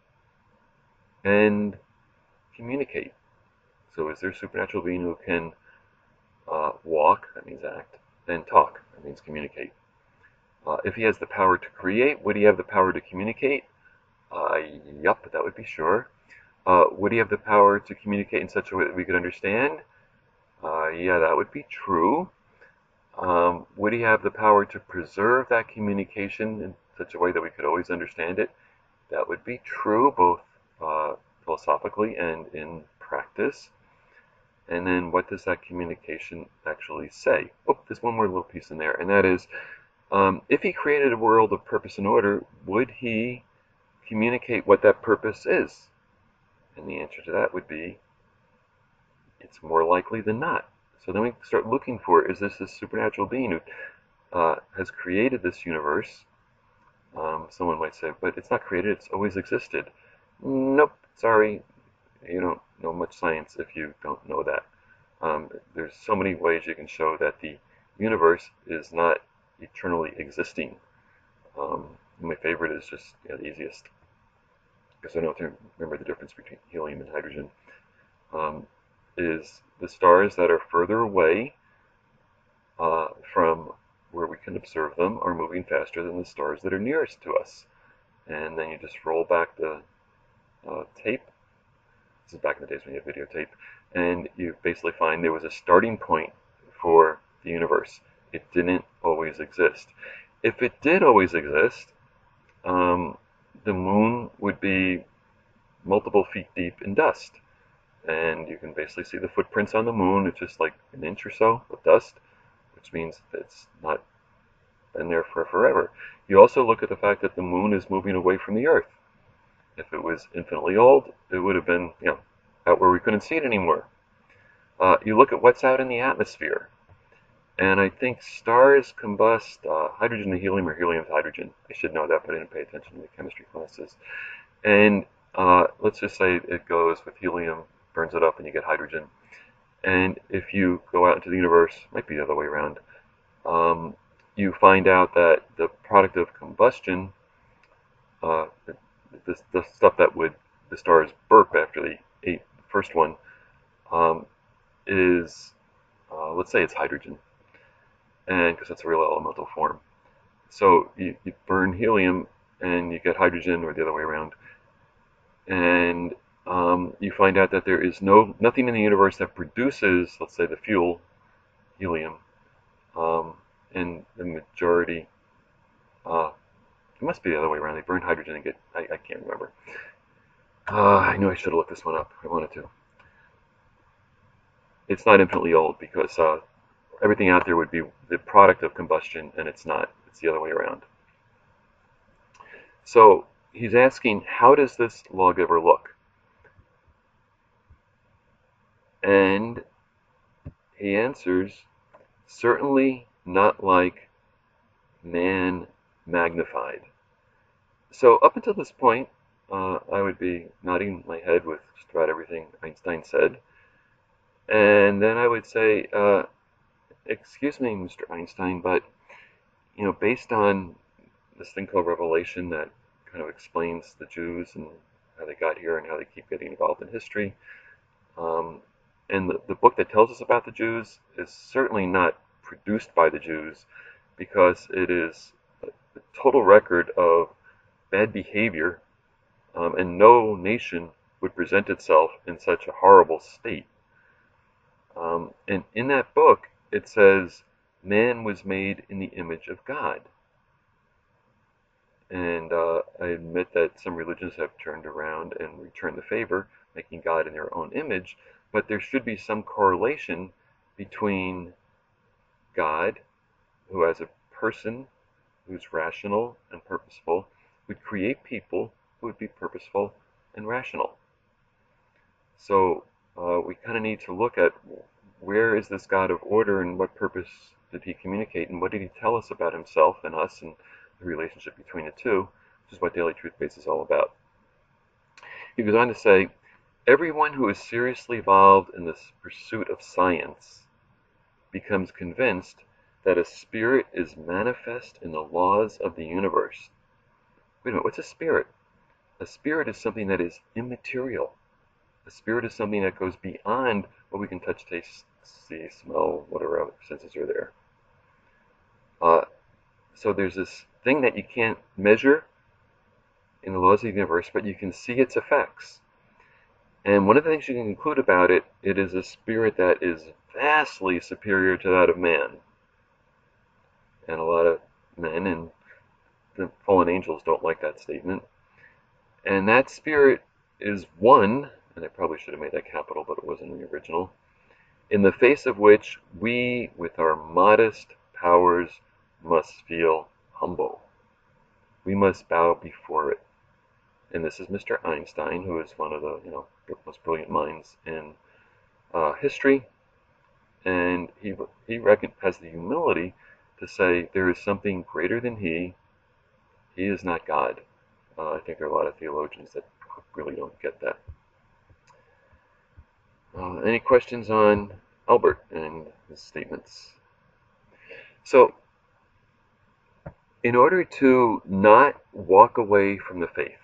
and communicate? So is there a supernatural being who can uh, walk, that means act, and talk, that means communicate? Uh, if he has the power to create, would he have the power to communicate? Uh, yup, that would be sure. Uh, would he have the power to communicate in such a way that we could understand? Uh, yeah, that would be true. Um, would he have the power to preserve that communication in such a way that we could always understand it? That would be true, both uh, philosophically and in practice. And then what does that communication actually say? Oh, there's one more little piece in there, and that is, um, if he created a world of purpose and order, would he communicate what that purpose is? And the answer to that would be, it's more likely than not. So then we start looking for, is this a supernatural being who uh, has created this universe. Um, someone might say, but it's not created, it's always existed. Nope, sorry, you don't know much science if you don't know that. Um, there's so many ways you can show that the universe is not eternally existing. Um, my favorite is just, you know, the easiest, because I don't remember the difference between helium and hydrogen, um, is the stars that are further away uh, from where we can observe them are moving faster than the stars that are nearest to us. And then you just roll back the uh, tape. This is back in the days when you had videotape. And you basically find there was a starting point for the universe. It didn't always exist. If it did always exist, um, the moon would be multiple feet deep in dust. And you can basically see the footprints on the moon. It's just like an inch or so of dust, which means that it's not been there for forever. You also look at the fact that the moon is moving away from the Earth. If it was infinitely old, it would have been, you know, out where we couldn't see it anymore. Uh, you look at what's out in the atmosphere, and I think stars combust uh, hydrogen to helium or helium to hydrogen. I should know that, but I didn't pay attention to the chemistry classes. And uh, let's just say it goes with helium, burns it up, and you get hydrogen. And if you go out into the universe, might be the other way around, um, you find out that the product of combustion, uh, the, the stuff that would the stars burp after they ate the first one, um, is, uh, let's say it's hydrogen, and because that's a real elemental form. So you, you burn helium and you get hydrogen, or the other way around, and um, you find out that there is no nothing in the universe that produces, let's say, the fuel, helium, um, and the majority. Uh, it must be the other way around. They burn hydrogen and get. I, I can't remember. Uh, I knew I should have looked this one up. I wanted to. It's not infinitely old because uh, everything out there would be the product of combustion, and it's not. It's the other way around. So he's asking, how does this lawgiver look? And he answers, certainly not like man magnified. So up until this point, uh, I would be nodding my head with just about everything Einstein said. And then I would say, uh, excuse me, Mister Einstein, but, you know, based on this thing called Revelation that kind of explains the Jews and how they got here and how they keep getting involved in history, um, and the, the book that tells us about the Jews is certainly not produced by the Jews, because it is a, a total record of bad behavior, um, and no nation would present itself in such a horrible state. Um, and in that book, it says, man was made in the image of God. And uh, I admit that some religions have turned around and returned the favor, making God in their own image, but there should be some correlation between God, who as a person who's rational and purposeful, would create people who would be purposeful and rational. So uh, we kind of need to look at where is this God of order and what purpose did he communicate and what did he tell us about himself and us and the relationship between the two, which is what Daily Truth Base is all about. He goes on to say, everyone who is seriously involved in this pursuit of science becomes convinced that a spirit is manifest in the laws of the universe. Wait a minute, what's a spirit? A spirit is something that is immaterial. A spirit is something that goes beyond what we can touch, taste, see, smell, whatever other senses are there. Uh, so there's this thing that you can't measure in the laws of the universe, but you can see its effects. And one of the things you can conclude about it, it is a spirit that is vastly superior to that of man. And a lot of men and the fallen angels don't like that statement. And that spirit is one, and I probably should have made that capital, but it wasn't in the original, in the face of which we, with our modest powers, must feel humble. We must bow before it. And this is Mister Einstein, who is one of the, you know, most brilliant minds in uh, history, and he he reckon, has the humility to say there is something greater than he. He is not God. Uh, I think there are a lot of theologians that really don't get that. Uh, any questions on Albert and his statements? So, in order to not walk away from the faith,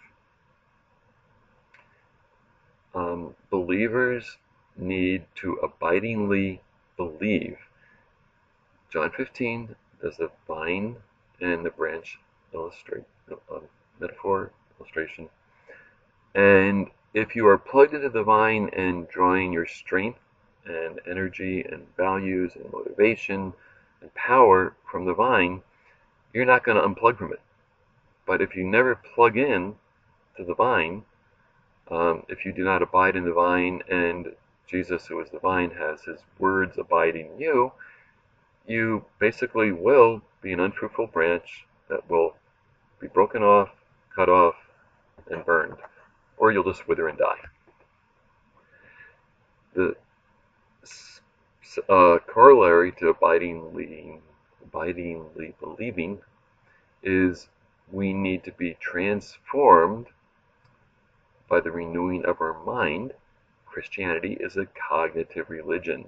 um, believers need to abidingly believe. John fifteen does the vine and the branch illustrate uh, metaphor illustration. And if you are plugged into the vine and drawing your strength and energy and values and motivation and power from the vine, you're not going to unplug from it. But if you never plug in to the vine, um, if you do not abide in the vine and Jesus, who is the vine, has his words abiding in you, you basically will be an unfruitful branch that will be broken off, cut off, and burned. Or you'll just wither and die. The uh, corollary to abidingly, abidingly believing is we need to be transformed by the renewing of our mind. Christianity is a cognitive religion.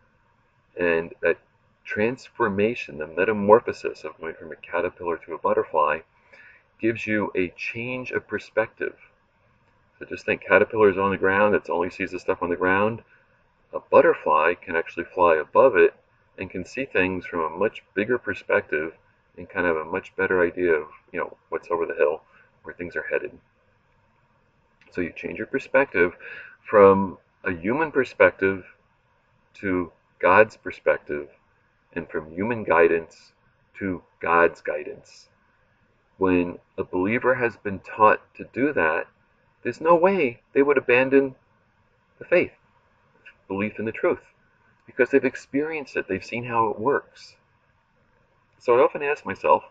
And that transformation, the metamorphosis of going from a caterpillar to a butterfly, gives you a change of perspective. So just think, caterpillar is on the ground, it only sees the stuff on the ground. A butterfly can actually fly above it and can see things from a much bigger perspective and kind of a much better idea of, you know, what's over the hill, where things are headed. So you change your perspective from a human perspective to God's perspective, and from human guidance to God's guidance. When a believer has been taught to do that, there's no way they would abandon the faith, belief in the truth, because they've experienced it, they've seen how it works. So I often ask myself,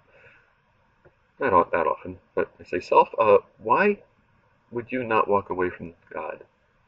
not that often, but I say, self, uh, why would you not walk away from God?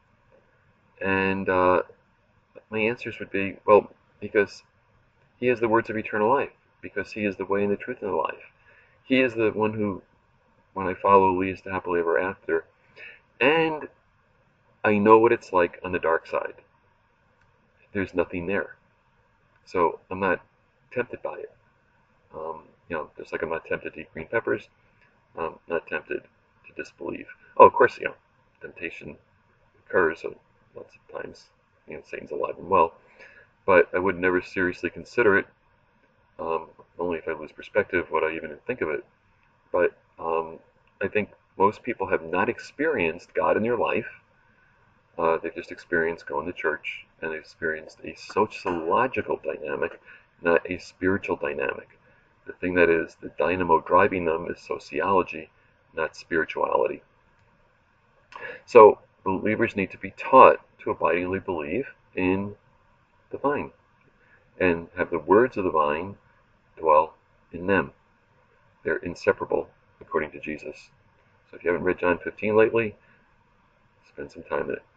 And uh, my answers would be, well, because he is the words of eternal life, because he is the way and the truth and the life. He is the one who, when I follow, leads to happily ever after. And I know what it's like on the dark side. There's nothing there. So I'm not tempted by it. Um, you know, just like I'm not tempted to eat green peppers, I'm not tempted to disbelieve. Oh, of course, you know, temptation occurs so lots of times. You know, Satan's alive and well. But I would never seriously consider it. Um, only if I lose perspective would I even think of it. But um, I think most people have not experienced God in their life. Uh, they've just experienced going to church, and they've experienced a sociological dynamic, not a spiritual dynamic. The thing that is the dynamo driving them is sociology, not spirituality. So believers need to be taught to abidingly believe in the vine and have the words of the vine dwell in them. They're inseparable, according to Jesus. So if you haven't read John fifteen lately, spend some time in it.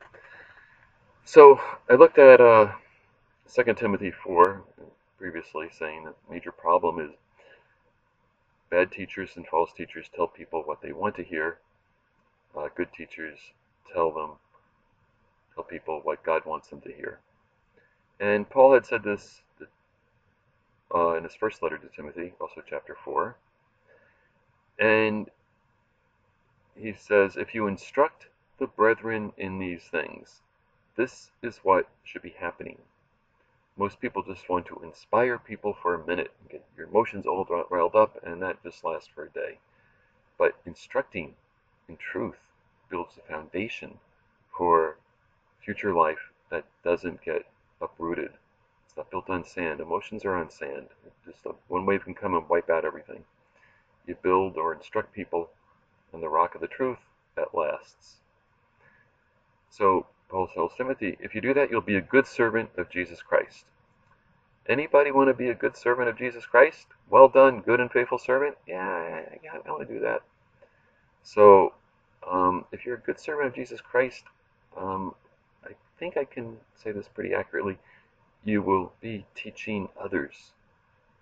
So I looked at uh, Second Timothy four previously, saying that the major problem is bad teachers and false teachers tell people what they want to hear. Uh, good teachers tell them, tell people what God wants them to hear. And Paul had said this uh, in his first letter to Timothy, also chapter four. And he says, if you instruct the brethren in these things, this is what should be happening. Most people just want to inspire people for a minute and get your emotions all riled up, and that just lasts for a day. But instructing in truth builds the foundation for future life that doesn't get uprooted. It's not built on sand. Emotions are on sand. Just a, one wave can come and wipe out everything. You build or instruct people on the rock of the truth that lasts. So Paul tells Timothy, if you do that, you'll be a good servant of Jesus Christ. Anybody want to be a good servant of Jesus Christ? Well done, good and faithful servant? Yeah, yeah, I want to do that. So um, if you're a good servant of Jesus Christ, um, I think I can say this pretty accurately, you will be teaching others.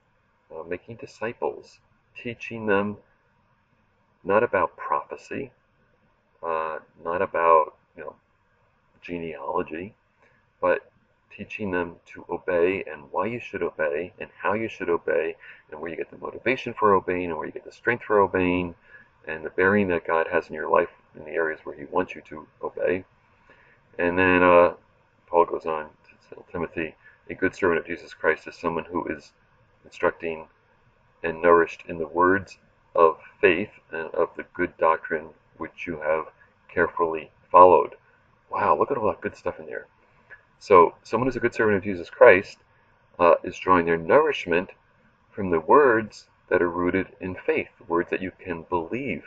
uh, making disciples, teaching them not about prophecy, uh, not about you know genealogy, but teaching them to obey and why you should obey and how you should obey and where you get the motivation for obeying and where you get the strength for obeying and the bearing that God has in your life in the areas where He wants you to obey. And then uh, Paul goes on to tell Timothy, a good servant of Jesus Christ is someone who is instructing and nourished in the words of faith and of the good doctrine which you have carefully followed. Wow, look at all that good stuff in there. So someone who's a good servant of Jesus Christ uh, is drawing their nourishment from the words that are rooted in faith, words that you can believe,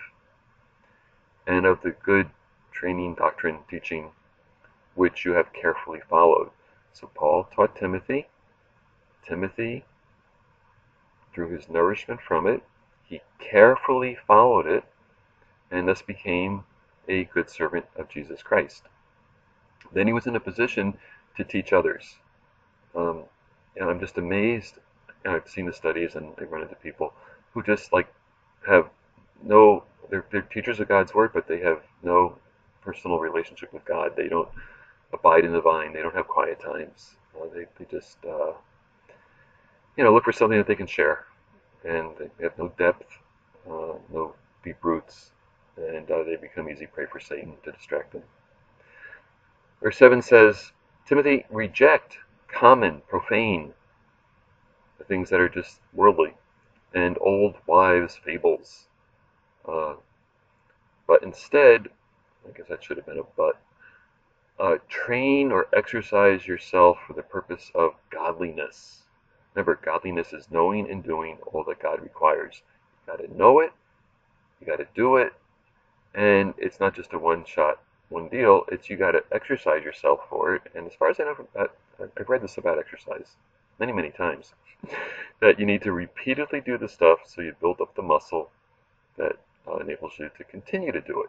and of the good training, doctrine, teaching, which you have carefully followed. So Paul taught Timothy. Timothy, through his nourishment from it, he carefully followed it, and thus became a good servant of Jesus Christ. Then he was in a position to teach others. Um, and I'm just amazed. I've seen the studies, and I run into people who just like have no. They're, they're teachers of God's word, but they have no personal relationship with God. They don't abide in the vine. They don't have quiet times. Uh, they they just uh, you know look for something that they can share, and they have no depth, uh, no deep roots, and uh, they become easy prey for Satan to distract them. Verse seven says, Timothy, reject common, profane, the things that are just worldly, and old wives' fables. Uh, but instead, I guess that should have been a but, uh, train or exercise yourself for the purpose of godliness. Remember, godliness is knowing and doing all that God requires. You got to know it, you got to do it, and it's not just a one-shot, one deal. It's you got to exercise yourself for it. And as far as I know, I've read this about exercise many, many times, that you need to repeatedly do the stuff so you build up the muscle that uh, enables you to continue to do it.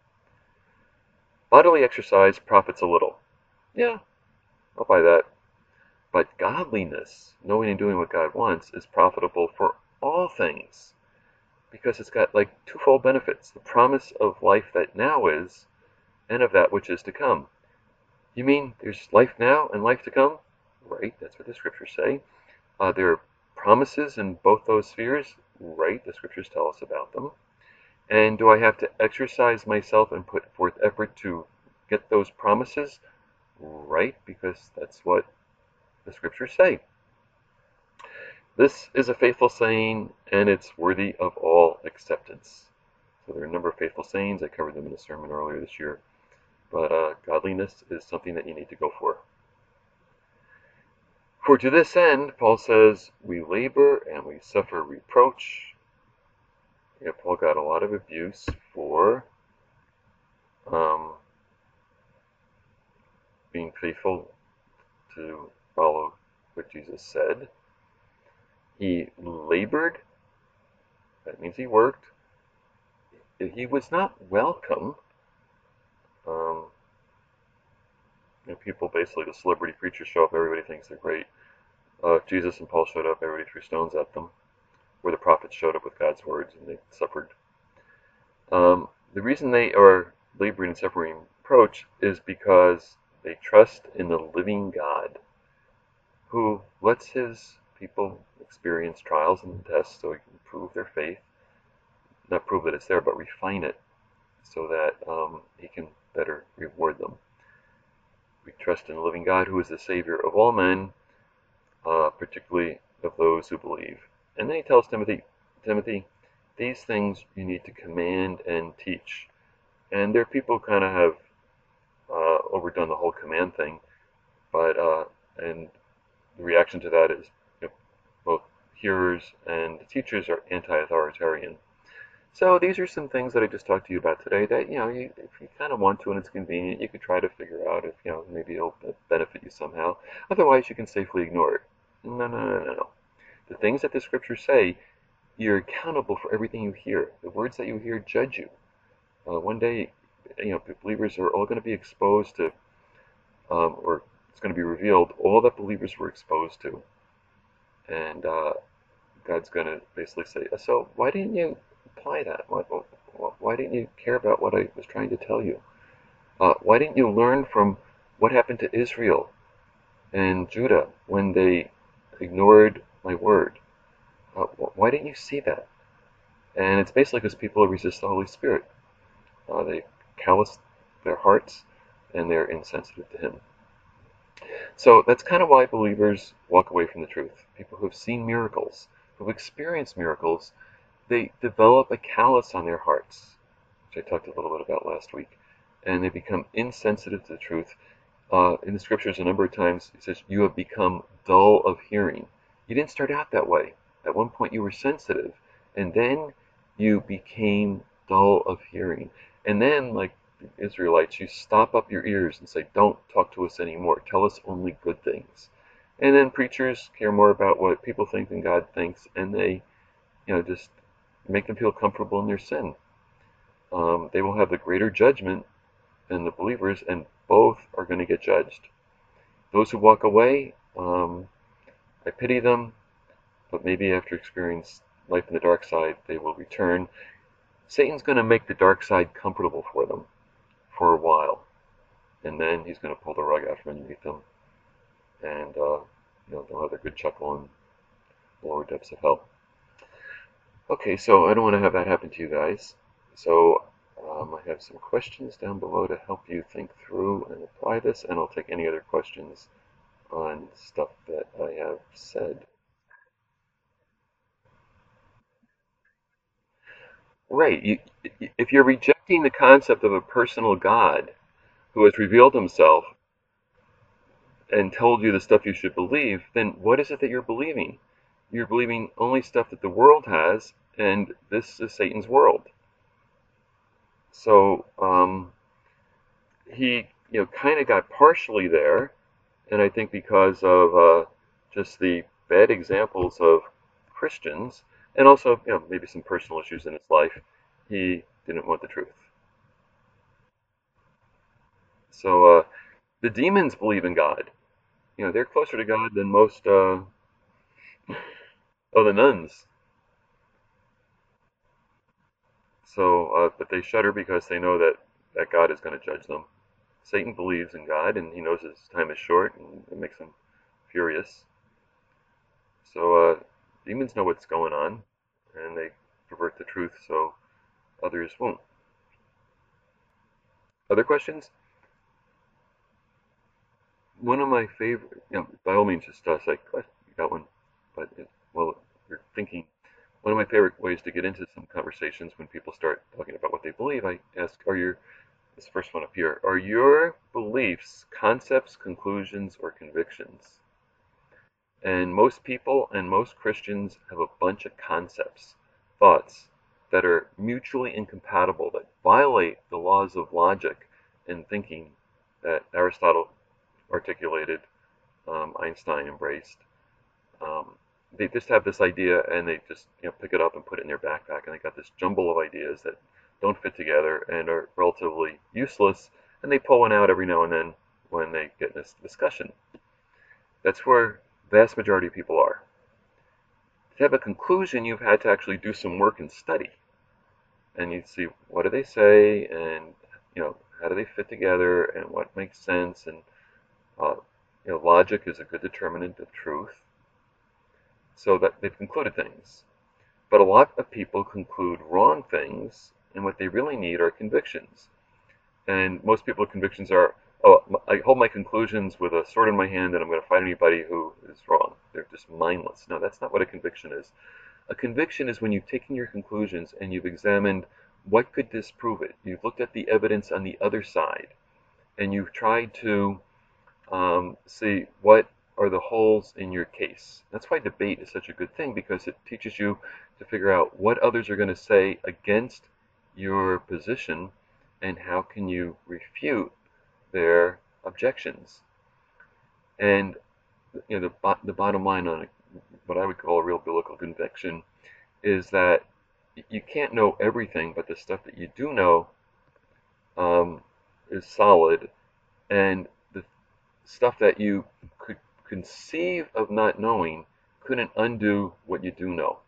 Bodily exercise profits a little. Yeah, I'll buy that. But godliness, knowing and doing what God wants, is profitable for all things, because it's got like twofold benefits: the promise of life that now is, and of that which is to come. You mean there's life now and life to come? Right, that's what the scriptures say. Uh, there are promises in both those spheres? Right, the scriptures tell us about them. And do I have to exercise myself and put forth effort to get those promises? Right, because that's what the scriptures say. This is a faithful saying, and it's worthy of all acceptance. So there are a number of faithful sayings. I covered them in a sermon earlier this year. But uh, godliness is something that you need to go for. For to this end, Paul says, we labor and we suffer reproach. Yeah, Paul got a lot of abuse for um, being faithful to follow what Jesus said. He labored. That means he worked. He was not welcome. Um, you know, people basically, the celebrity preachers show up, everybody thinks they're great. Uh, if Jesus and Paul showed up, everybody threw stones at them. Where the prophets showed up with God's words and they suffered. Um, the reason they are laboring and suffering reproach is because they trust in the living God, who lets his people experience trials and tests so he can prove their faith. Not prove that it's there, but refine it so that um, he can better reward them. We trust in the living God, who is the Savior of all men, uh, particularly of those who believe. And then he tells Timothy, Timothy, these things you need to command and teach. And there are people who kind of have uh, overdone the whole command thing, but uh, and the reaction to that is, you know, both hearers and teachers are anti-authoritarian. So these are some things that I just talked to you about today that, you know, you, if you kind of want to and it's convenient, you could try to figure out if, you know, maybe it'll benefit you somehow. Otherwise, you can safely ignore it. No, no, no, no, no. The things that the scriptures say, you're accountable for everything you hear. The words that you hear judge you. Uh, one day, you know, believers are all going to be exposed to, um, or it's going to be revealed, all that believers were exposed to. And uh, God's going to basically say, so why didn't you apply that? Why, why didn't you care about what I was trying to tell you? Uh, why didn't you learn from what happened to Israel and Judah when they ignored my word? Uh, why didn't you see that? And it's basically because people resist the Holy Spirit. Uh, they callous their hearts and they're insensitive to Him. So that's kind of why believers walk away from the truth. People who have seen miracles, who have experienced miracles, they develop a callous on their hearts, which I talked a little bit about last week, and they become insensitive to the truth. Uh, in the scriptures, a number of times, it says, you have become dull of hearing. You didn't start out that way. At one point, you were sensitive, and then you became dull of hearing. And then, like the Israelites, you stop up your ears and say, don't talk to us anymore. Tell us only good things. And then preachers care more about what people think than God thinks, and they, you know, just make them feel comfortable in their sin. Um, they will have the greater judgment than the believers, and both are going to get judged. Those who walk away, um, I pity them, but maybe after experiencing life in the dark side, they will return. Satan's going to make the dark side comfortable for them for a while, and then he's going to pull the rug out from underneath them, and uh, you know, they'll have a good chuckle in the lower depths of hell. Okay, so I don't want to have that happen to you guys. So um, I have some questions down below to help you think through and apply this, and I'll take any other questions on stuff that I have said. Right. You, if you're rejecting the concept of a personal God who has revealed himself and told you the stuff you should believe, then what is it that you're believing? You're believing only stuff that the world has, and this is Satan's world. So um, he, you know, kind of got partially there, and I think because of uh, just the bad examples of Christians, and also, you know, maybe some personal issues in his life, he didn't want the truth. So uh, the demons believe in God. You know, they're closer to God than most uh, of the nuns. So, uh, but they shudder because they know that, that God is going to judge them. Satan believes in God, and he knows his time is short, and it makes him furious. So uh, demons know what's going on, and they pervert the truth so others won't. Other questions? One of my favorite, you know, by all means, just uh, say, you got one, but it, well, you're thinking. One of my favorite ways to get into some conversations when people start talking about what they believe, I ask, are your, this first one up here, are your beliefs concepts, conclusions, or convictions? And most people and most Christians have a bunch of concepts, thoughts, that are mutually incompatible, that violate the laws of logic and thinking that Aristotle articulated, um, Einstein embraced. Um, they just have this idea and they just, you know, pick it up and put it in their backpack, and they got this jumble of ideas that don't fit together and are relatively useless, and they pull one out every now and then when they get in this discussion. That's where the vast majority of people are. To have a conclusion, you've had to actually do some work and study, and you see what do they say, and you know, how do they fit together, and what makes sense, and uh, you know, logic is a good determinant of truth. So that they've concluded things. But a lot of people conclude wrong things, and what they really need are convictions. And most people's convictions are, oh, I hold my conclusions with a sword in my hand and I'm going to fight anybody who is wrong. They're just mindless. No, that's not what a conviction is. A conviction is when you've taken your conclusions and you've examined what could disprove it. You've looked at the evidence on the other side, and you've tried to um, see what are the holes in your case. That's why debate is such a good thing, because it teaches you to figure out what others are going to say against your position and how can you refute their objections. And you know, the, the bottom line on what I would call a real biblical conviction is that you can't know everything, but the stuff that you do know um, is solid, and the stuff that you could conceive of not knowing couldn't undo what you do know.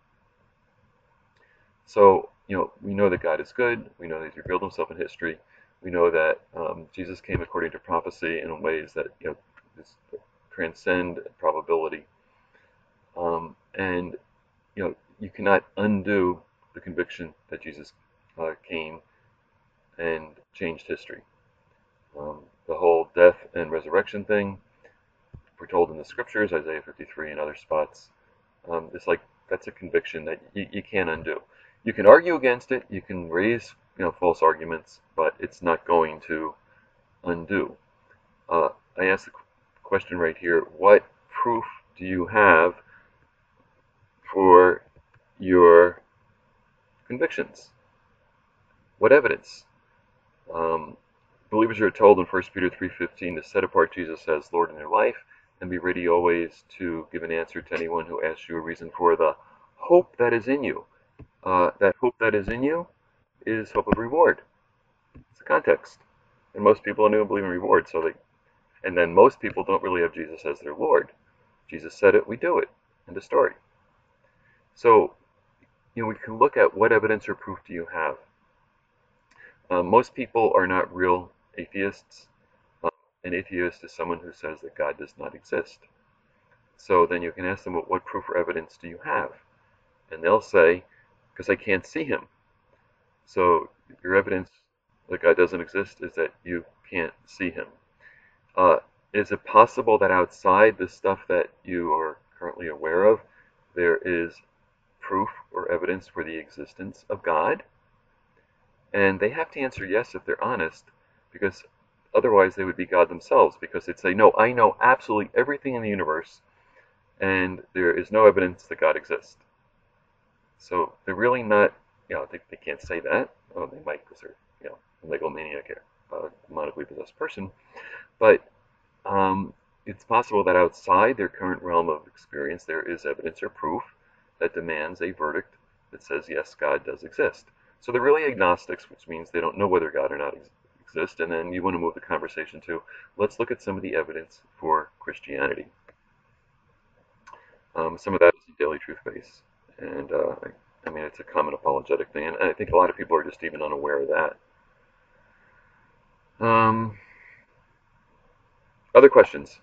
So, you know, we know that God is good. We know that He's revealed Himself in history. We know that um, Jesus came according to prophecy in ways that, you know, just transcend probability. Um, and, you know, you cannot undo the conviction that Jesus uh, came and changed history. Um, the whole death and resurrection thing, foretold in the scriptures, Isaiah fifty-three and other spots, um, it's like that's a conviction that you, you can't undo. You can argue against it, you can raise you know false arguments, but it's not going to undo. Uh, I asked the question right here: what proof do you have for your convictions? What evidence? Um, believers are told in First Peter three fifteen to set apart Jesus as Lord in their life and be ready always to give an answer to anyone who asks you a reason for the hope that is in you. Uh, that hope that is in you is hope of reward. It's the context. And most people don't even believe in reward, so they, and then most people don't really have Jesus as their Lord. Jesus said it, we do it. End of story. So, you know, we can look at what evidence or proof do you have. Um, most people are not real atheists. Um, an atheist is someone who says that God does not exist. So then you can ask them, well, what proof or evidence do you have? And they'll say, because I can't see Him. So your evidence that God doesn't exist is that you can't see Him. Uh, is it possible that outside the stuff that you are currently aware of, there is proof or evidence for the existence of God? And they have to answer yes if they're honest, because otherwise they would be God themselves, because they'd say, no, I know absolutely everything in the universe, and there is no evidence that God exists. So they're really not, you know, they, they can't say that. Oh, they might because they're, you know, a megalomaniac, a demonically possessed person. But um, it's possible that outside their current realm of experience, there is evidence or proof that demands a verdict that says, yes, God does exist. So they're really agnostics, which means they don't know whether God or not ex exists. And then you want to move the conversation to, let's look at some of the evidence for Christianity. Um, some of that is daily truth base. And uh, I, I mean, it's a common apologetic thing. And I think a lot of people are just even unaware of that. Um, other questions?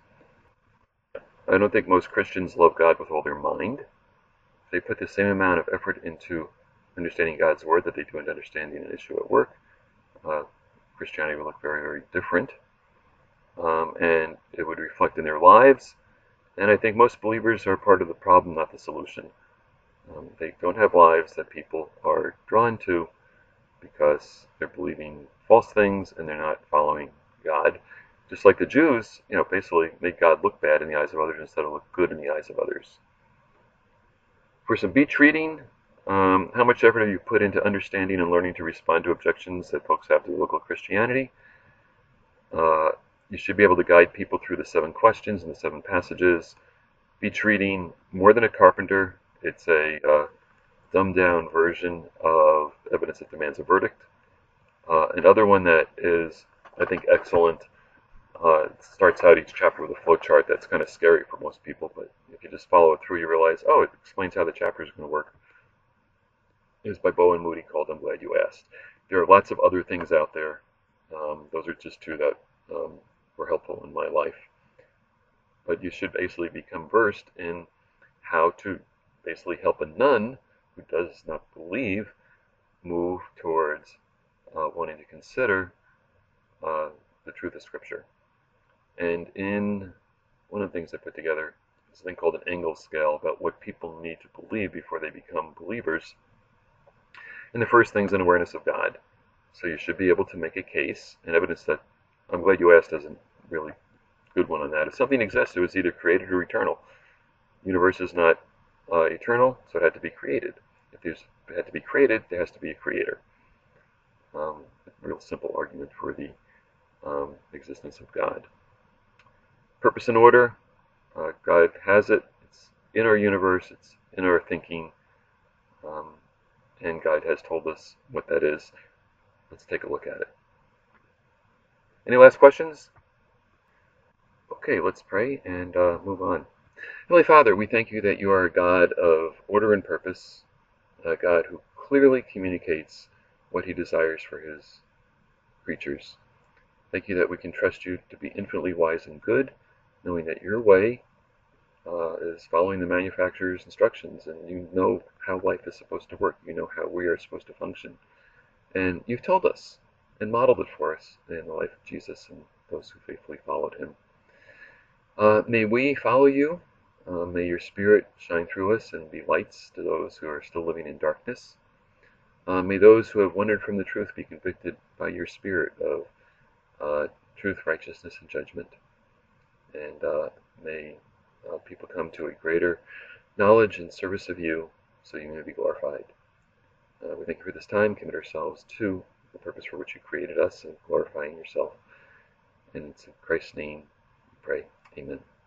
I don't think most Christians love God with all their mind. They put the same amount of effort into understanding God's word that they do into understanding an issue at work. Uh, Christianity would look very, very different. Um, and it would reflect in their lives. And I think most believers are part of the problem, not the solution. Um, they don't have lives that people are drawn to because they're believing false things and they're not following God. Just like the Jews, you know, basically make God look bad in the eyes of others instead of look good in the eyes of others. For some beach reading, um, how much effort have you put into understanding and learning to respond to objections that folks have to local Christianity? Uh, you should be able to guide people through the seven questions and the seven passages. Beach reading, More Than a Carpenter. It's a uh, dumbed down version of Evidence That Demands a Verdict. Uh, another one that is, I think, excellent. Uh, it starts out each chapter with a flow chart that's kind of scary for most people, but if you just follow it through, you realize, oh, it explains how the chapter is going to work. It is by Bowen Moody, called I'm Glad You Asked. There are lots of other things out there. Um, those are just two that um, were helpful in my life. But you should basically become versed in how to basically help a nun who does not believe move towards uh, wanting to consider uh, the truth of Scripture. And in one of the things I put together is a thing called an Engel scale about what people need to believe before they become believers. And the first thing is an awareness of God. So you should be able to make a case, and evidence that I'm Glad You Asked isn't really good one on that. If something exists, it was either created or eternal. The universe is not uh, eternal, so it had to be created. If it had to be created, there has to be a creator. Um, a real simple argument for the um, existence of God. Purpose and order. Uh, God has it. It's in our universe. It's in our thinking. Um, and God has told us what that is. Let's take a look at it. Any last questions? Okay, let's pray and uh, move on. Holy Father, we thank you that you are a God of order and purpose, a God who clearly communicates what he desires for his creatures. Thank you that we can trust you to be infinitely wise and good, knowing that your way uh, is following the manufacturer's instructions, and you know how life is supposed to work. You know how we are supposed to function. And you've told us and modeled it for us in the life of Jesus and those who faithfully followed him. Uh, may we follow you. Uh, may your Spirit shine through us and be lights to those who are still living in darkness. Uh, may those who have wandered from the truth be convicted by your Spirit of uh, truth, righteousness, and judgment. And uh, may uh, people come to a greater knowledge and service of you so you may be glorified. Uh, we thank you for this time, commit ourselves to the purpose for which you created us and glorifying yourself. And it's in Christ's name we pray. Amen.